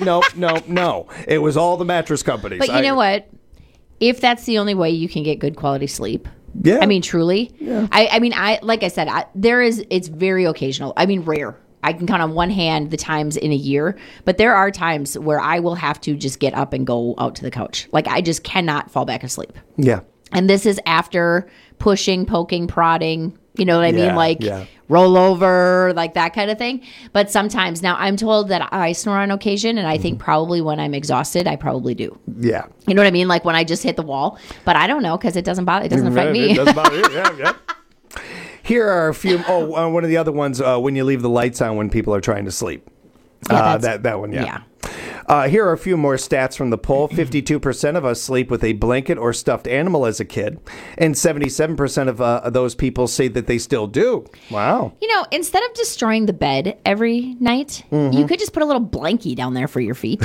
It was all the mattress companies. But you know what? If that's the only way you can get good quality sleep, truly. Yeah. Like I said, it's very occasional. Rare. I can count on one hand the times in a year, but there are times where I will have to just get up and go out to the couch. Like I just cannot fall back asleep. Yeah. And this is after pushing, poking, prodding, you know what I mean? Roll over, like that kind of thing. But sometimes, now I'm told that I snore on occasion, and I think probably when I'm exhausted, I probably do. Yeah. You know what I mean? Like when I just hit the wall. But I don't know, because it doesn't affect me. It doesn't bother you, yeah. Here are a few. One of the other ones, when you leave the lights on when people are trying to sleep. That one, yeah. Here are a few more stats from the poll. 52% of us sleep with a blanket or stuffed animal as a kid, and 77% of those people say that they still do. Wow. Instead of destroying the bed every night, you could just put a little blankie down there for your feet.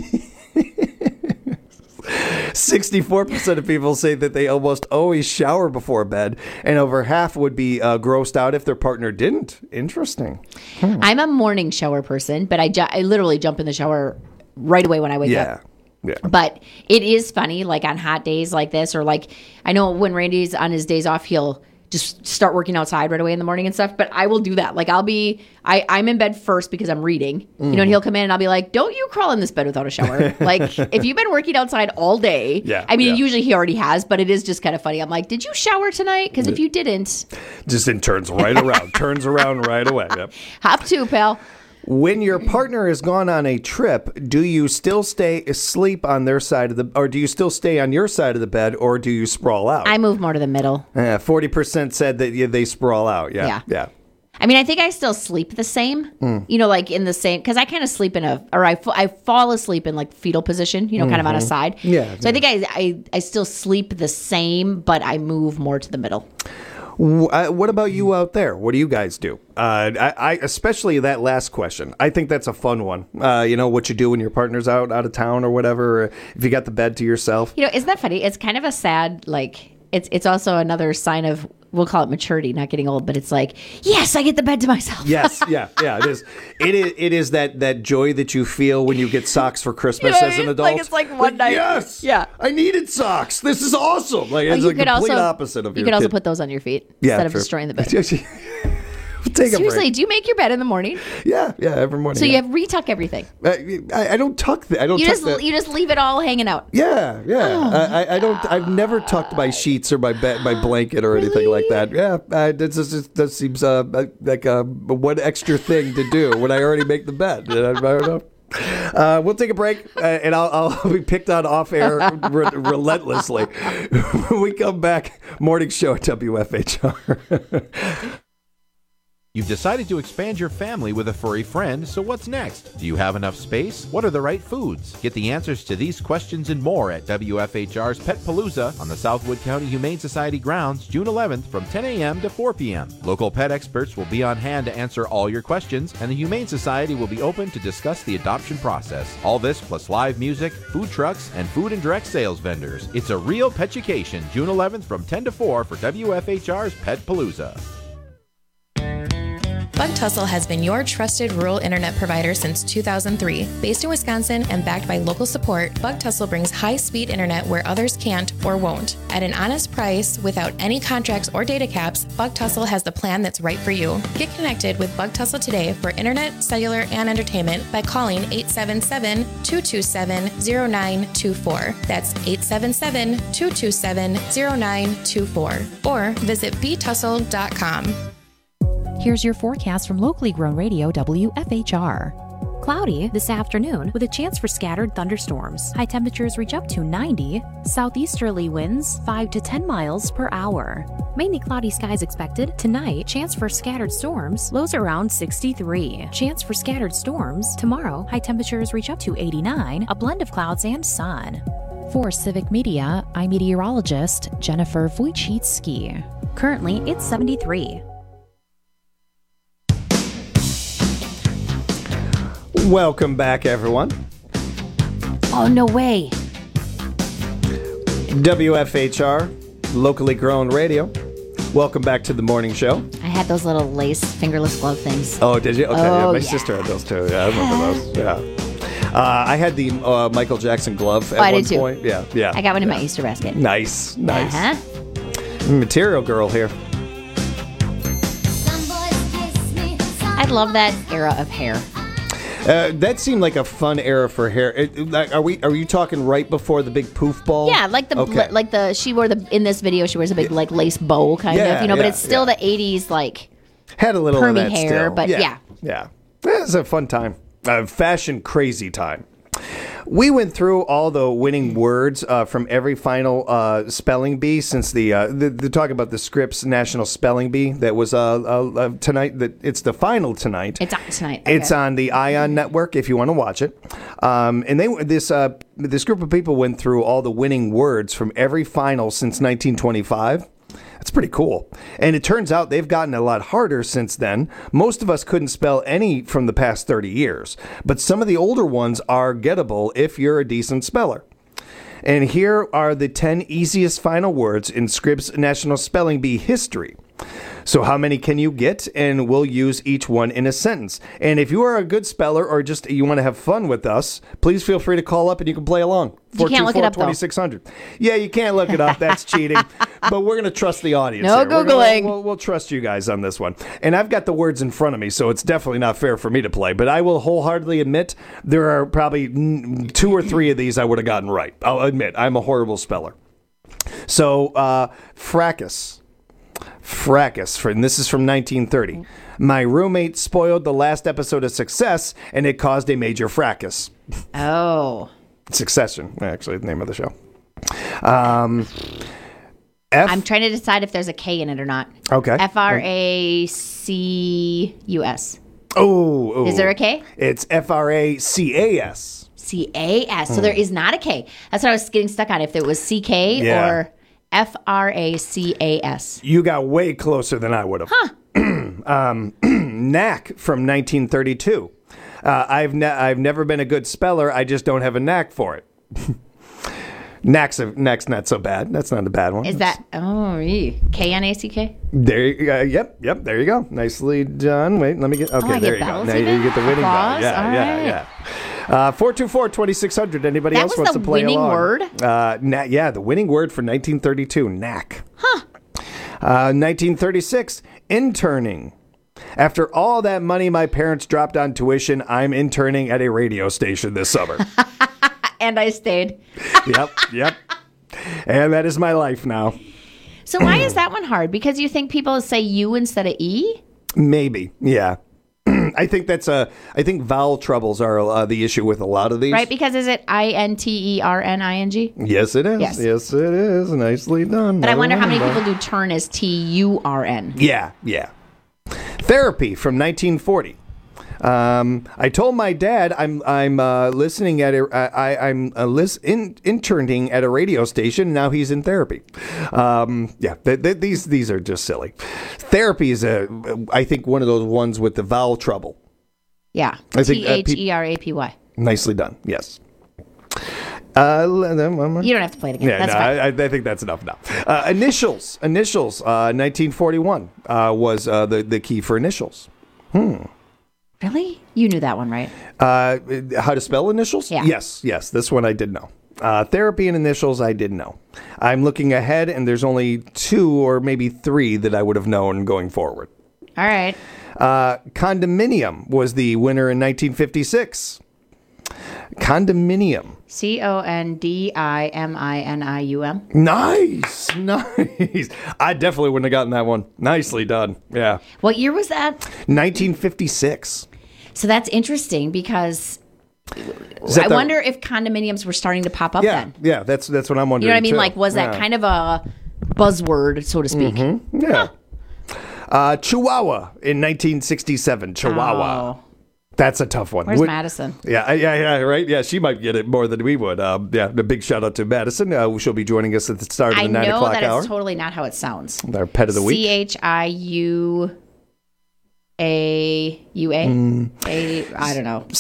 64% of people say that they almost always shower before bed, and over half would be grossed out if their partner didn't. Interesting. I'm a morning shower person, but I literally jump in the shower right away when I wake up. Yeah. But it is funny, like on hot days like this, or like I know when Randy's on his days off, he'll just start working outside right away in the morning and stuff. But I will do that. Like I'm in bed first because I'm reading, and he'll come in and I'll be like, don't you crawl in this bed without a shower. Like if you've been working outside all day, usually he already has, but it is just kind of funny. I'm like, did you shower tonight? Because if you didn't. Just turns right around, turns around right away. Yep. Hop to, pal. When your partner has gone on a trip, do you still stay asleep on their side of or do you still stay on your side of the bed, or do you sprawl out? I move more to the middle. 40% said that they sprawl out. Yeah. I think I still sleep the same, like in the same, because I kind of sleep I fall asleep in like fetal position, kind of on a side. Yeah. So I think I still sleep the same, but I move more to the middle. What about you out there? What do you guys do? I especially that last question. I think that's a fun one. What you do when your partner's out of town or whatever, or if you got the bed to yourself. Isn't that funny? It's kind of a sad, it's also another sign of, we'll call it maturity, not getting old, but it's like, yes, I get the bed to myself. Yes, yeah, it is. It is that joy that you feel when you get socks for Christmas as an adult. It's like one night. Yes, yeah, I needed socks. This is awesome. It's the complete opposite of you could also put those on your feet instead of destroying the bed. Take Seriously, do you make your bed in the morning? Yeah, every morning. So you have retuck everything. I don't tuck. You just leave it all hanging out. Yeah. Oh, I don't. I've never tucked my sheets or my blanket or anything like that. Yeah, that seems like one extra thing to do when I already make the bed. I don't know. We'll take a break, and I'll be picked on off air relentlessly. When we come back, morning show at WFHR. You've decided to expand your family with a furry friend, so what's next? Do you have enough space? What are the right foods? Get the answers to these questions and more at WFHR's Pet Palooza on the Southwood County Humane Society grounds, June 11th from 10 a.m. to 4 p.m. Local pet experts will be on hand to answer all your questions, and the Humane Society will be open to discuss the adoption process. All this plus live music, food trucks, and food and direct sales vendors. It's a real petucation, June 11th from 10 to 4 for WFHR's Pet Palooza. Bug Tussle has been your trusted rural internet provider since 2003. Based in Wisconsin and backed by local support, Bug Tussle brings high-speed internet where others can't or won't. At an honest price, without any contracts or data caps, Bug Tussle has the plan that's right for you. Get connected with Bug Tussle today for internet, cellular, and entertainment by calling 877-227-0924. That's 877-227-0924. Or visit btussle.com. Here's your forecast from locally grown radio WFHR. Cloudy this afternoon with a chance for scattered thunderstorms. High temperatures reach up to 90. Southeasterly winds 5 to 10 miles per hour. Mainly cloudy skies expected. Tonight, chance for scattered storms. Lows around 63. Chance for scattered storms. Tomorrow, high temperatures reach up to 89. A blend of clouds and sun. For Civic Media, I'm meteorologist Jennifer Wojcicki. Currently, it's 73. Welcome back, everyone. Oh, no way. WFHR, locally grown radio. Welcome back to the morning show. I had those little lace fingerless glove things. Oh, did you? Okay, oh, my sister had those too. Yeah, I remember those. Yeah. I had the Michael Jackson glove at one point. Yeah. I got one in my Easter basket. Nice. Uh-huh. Material girl here. I love that era of hair. That seemed like a fun era for hair. Are you talking right before the big poof ball? Yeah, she wore in this video she wears a big lace bow kind of, but it's still the 80s had a little permy of that hair, still. but yeah. It was a fun time. Fashion crazy time. We went through all the winning words from every final spelling bee since the talk about the Scripps National Spelling Bee that was tonight. It's the final tonight. It's on tonight. Okay. It's on the ION network if you want to watch it. And this group of people went through all the winning words from every final since 1925. That's pretty cool. And it turns out they've gotten a lot harder since then. Most of us couldn't spell any from the past 30 years, but some of the older ones are gettable if you're a decent speller. And here are the 10 easiest final words in Scripps National Spelling Bee history. So how many can you get? And we'll use each one in a sentence. And if you are a good speller or just you want to have fun with us, please feel free to call up and you can play along. You can't look it up, 2600. Yeah, you can't look it up. That's cheating. But we're going to trust the audience. No here. Googling. We'll trust you guys on this one. And I've got the words in front of me, so it's definitely not fair for me to play. But I will wholeheartedly admit there are probably 2 or 3 of these I would have gotten right. I'll admit I'm a horrible speller. So, fracas. And this is from 1930. My roommate spoiled the last episode of Success, and it caused a major fracas. Oh. Succession, actually, the name of the show. I'm trying to decide if there's a K in it or not. Okay. Fracus. Oh. Is there a K? It's FRACAS. CAS. So there is not a K. That's what I was getting stuck on. If it was CK or Fracas. You got way closer than I would have. Huh. Knack from 1932. I've never been a good speller. I just don't have a knack for it. Knack's not so bad. That's not a bad one. Is that Knack? There, yep. There you go. Nicely done. Wait, let me get. Okay, I there get you go. bells Now even? you get the winning bell. Applause? Yeah, All yeah. 424-2600. Anybody That else was wants the to play winning along? word? Yeah, the winning word for 1932. Knack. 1936. Interning. After all that money my parents dropped on tuition, I'm interning at a radio station this summer. And I stayed. Yep. And that is my life now. So why is that one hard? Because you think people say U instead of E? Maybe, yeah. I think vowel troubles are the issue with a lot of these. Right, because is it INTERNING? Yes, it is. Yes. Yes, it is. Nicely done. But I wonder how many people do turn as TURN. Yeah. Therapy from 1940. I told my dad I'm listening at interning at a radio station. Now he's in therapy. These are just silly. Therapy is I think one of those ones with the vowel trouble. Yeah. I think, THERAPY. Nicely done. Yes. You don't have to play it again. Yeah, That's fine. I think that's enough now. Initials. 1941 was the key for initials. Really? You knew that one, right? How to spell initials? Yeah. Yes. This one I did know. Therapy and initials I did know. I'm looking ahead, and there's only 2 or maybe 3 that I would have known going forward. All right. Condominium was the winner in 1956. Condominium. CONDIMINIUM. Nice. I definitely wouldn't have gotten that one. Nicely done. Yeah. What year was that? 1956. So that's interesting because I wonder if condominiums were starting to pop up then. Yeah, that's what I'm wondering. You know what I mean? too. Like, was that kind of a buzzword, so to speak? Mm-hmm. Yeah. Chihuahua in 1967. Chihuahua. Oh. That's a tough one. Where's Madison? Yeah, right? Yeah, she might get it more than we would. A big shout out to Madison. She'll be joining us at the start of the 9 o'clock hour. I know that it's totally not how it sounds. Our pet of the week. CHIUAUA. I don't know.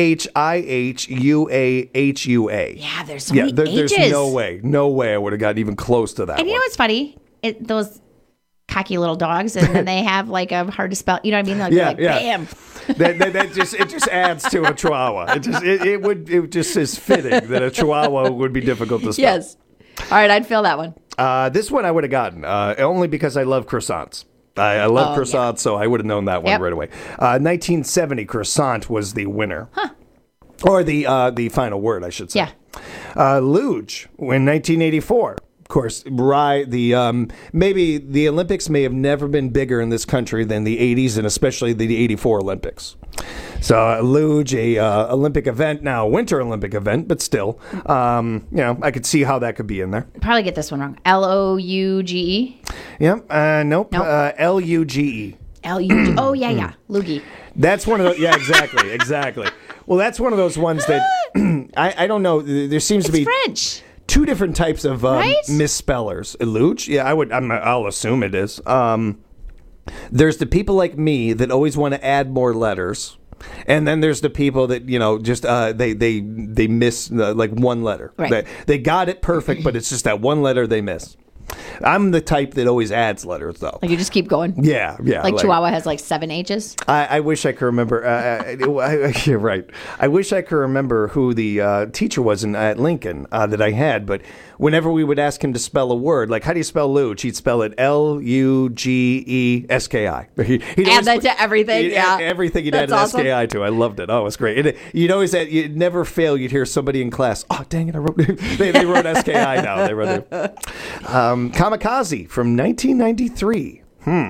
CHIHUAHUA. Yeah, there's so many There's H's. no way I would have gotten even close to that And you know what's funny? Those cocky little dogs, and then they have like a hard to spell. You know what I mean? Like, bam. That just adds to a Chihuahua. It just is fitting that a Chihuahua would be difficult to spell. Yes. All right, I'd fill that one. This one I would have gotten only because I love croissants. I love croissants, so I would have known that one right away. 1970 croissant was the winner, or the final word, I should say. Yeah. Luge in 1984. Of course, maybe the Olympics may have never been bigger in this country than the 80s and especially the 84 Olympics. So Luge, Olympic event, now Winter Olympic event, but still, I could see how that could be in there. Probably get this one wrong. LOUGE? Yep. Nope. LUGE. LUGE. Oh, yeah. Loogie. That's one of those. Yeah, exactly. Well, that's one of those ones that I don't know. There seems to be French. 2 different types of misspellers. Luge? Yeah, I'll assume it is. There's the people like me that always want to add more letters. And then there's the people that, just they miss like one letter. Right. They got it perfect, but it's just that one letter they miss. I'm the type that always adds letters, though. Like you just keep going? Yeah. Like Chihuahua has like 7 H's? I wish I could remember. You're right. I wish I could remember who the teacher was at Lincoln that I had, but whenever we would ask him to spell a word, like how do you spell luge, he'd spell it LUGESKI. Add that to everything, Everything he'd add an SKI to. I loved it. Oh, it was great. And you'd always you'd never fail. You'd hear somebody in class, oh, dang it, I wrote they wrote SKI now. They wrote it. Kamikaze from 1993.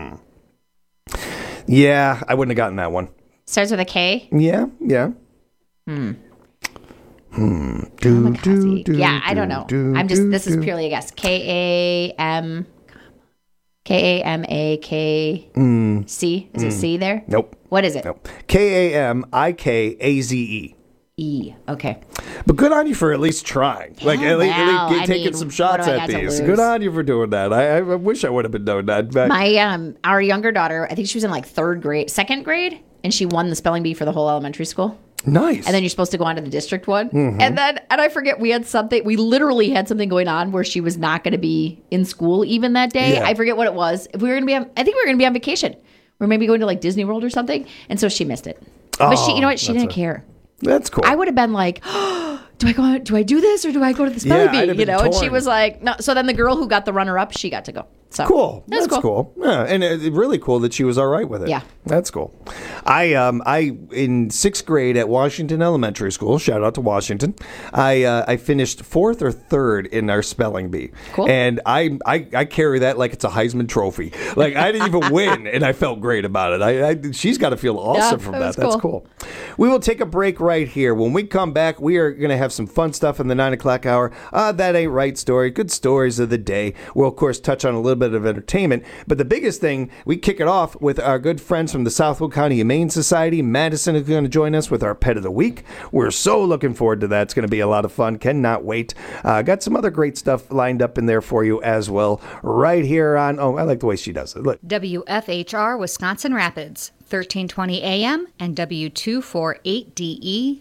Yeah, I wouldn't have gotten that one. Starts with a K? Yeah. Yeah, I don't know. This is purely a guess. KAMAKC. Is it C there? Nope. What is it? Nope. KAMIKAZE. Okay. But good on you for at least trying. Like, at least taking some shots at these. Good on you for doing that. I wish I would have been doing that. But Our younger daughter, I think she was in like second grade, and she won the spelling bee for the whole elementary school. Nice. And then you're supposed to go on to the district one. Mm-hmm. And I forget, we literally had something going on where she was not going to be in school even that day. Yeah. I forget what it was. I think we were going to be on vacation. We're maybe going to like Disney World or something. And so she missed it. But she, you know what? She didn't care. That's cool. I would have been like, oh, do I do this or do I go to the spelling bee? You know, and she was like, no. So then the girl who got the runner up, she got to go. So cool. That's cool. Yeah, and really cool that she was all right with it. Yeah, that's cool. I in 6th grade at Washington Elementary School. Shout out to Washington. I finished 4th or 3rd in our spelling bee. Cool. And I carry that like it's a Heisman Trophy. Like I didn't even win, and I felt great about it. She's got to feel awesome from that. That's cool. We will take a break right here. When we come back, we are going to have some fun stuff in the 9 o'clock hour. That ain't right story. Good stories of the day. We'll of course touch on a little bit of entertainment, but the biggest thing, we kick it off with our good friends from the Southwold County Humane Society. Madison is going to join us with our Pet of the Week. We're so looking forward to that. It's going to be a lot of fun. Cannot wait. Got some other great stuff lined up in there for you as well, right here on, I like the way she does it. Look. WFHR Wisconsin Rapids, 1320 AM and W248DE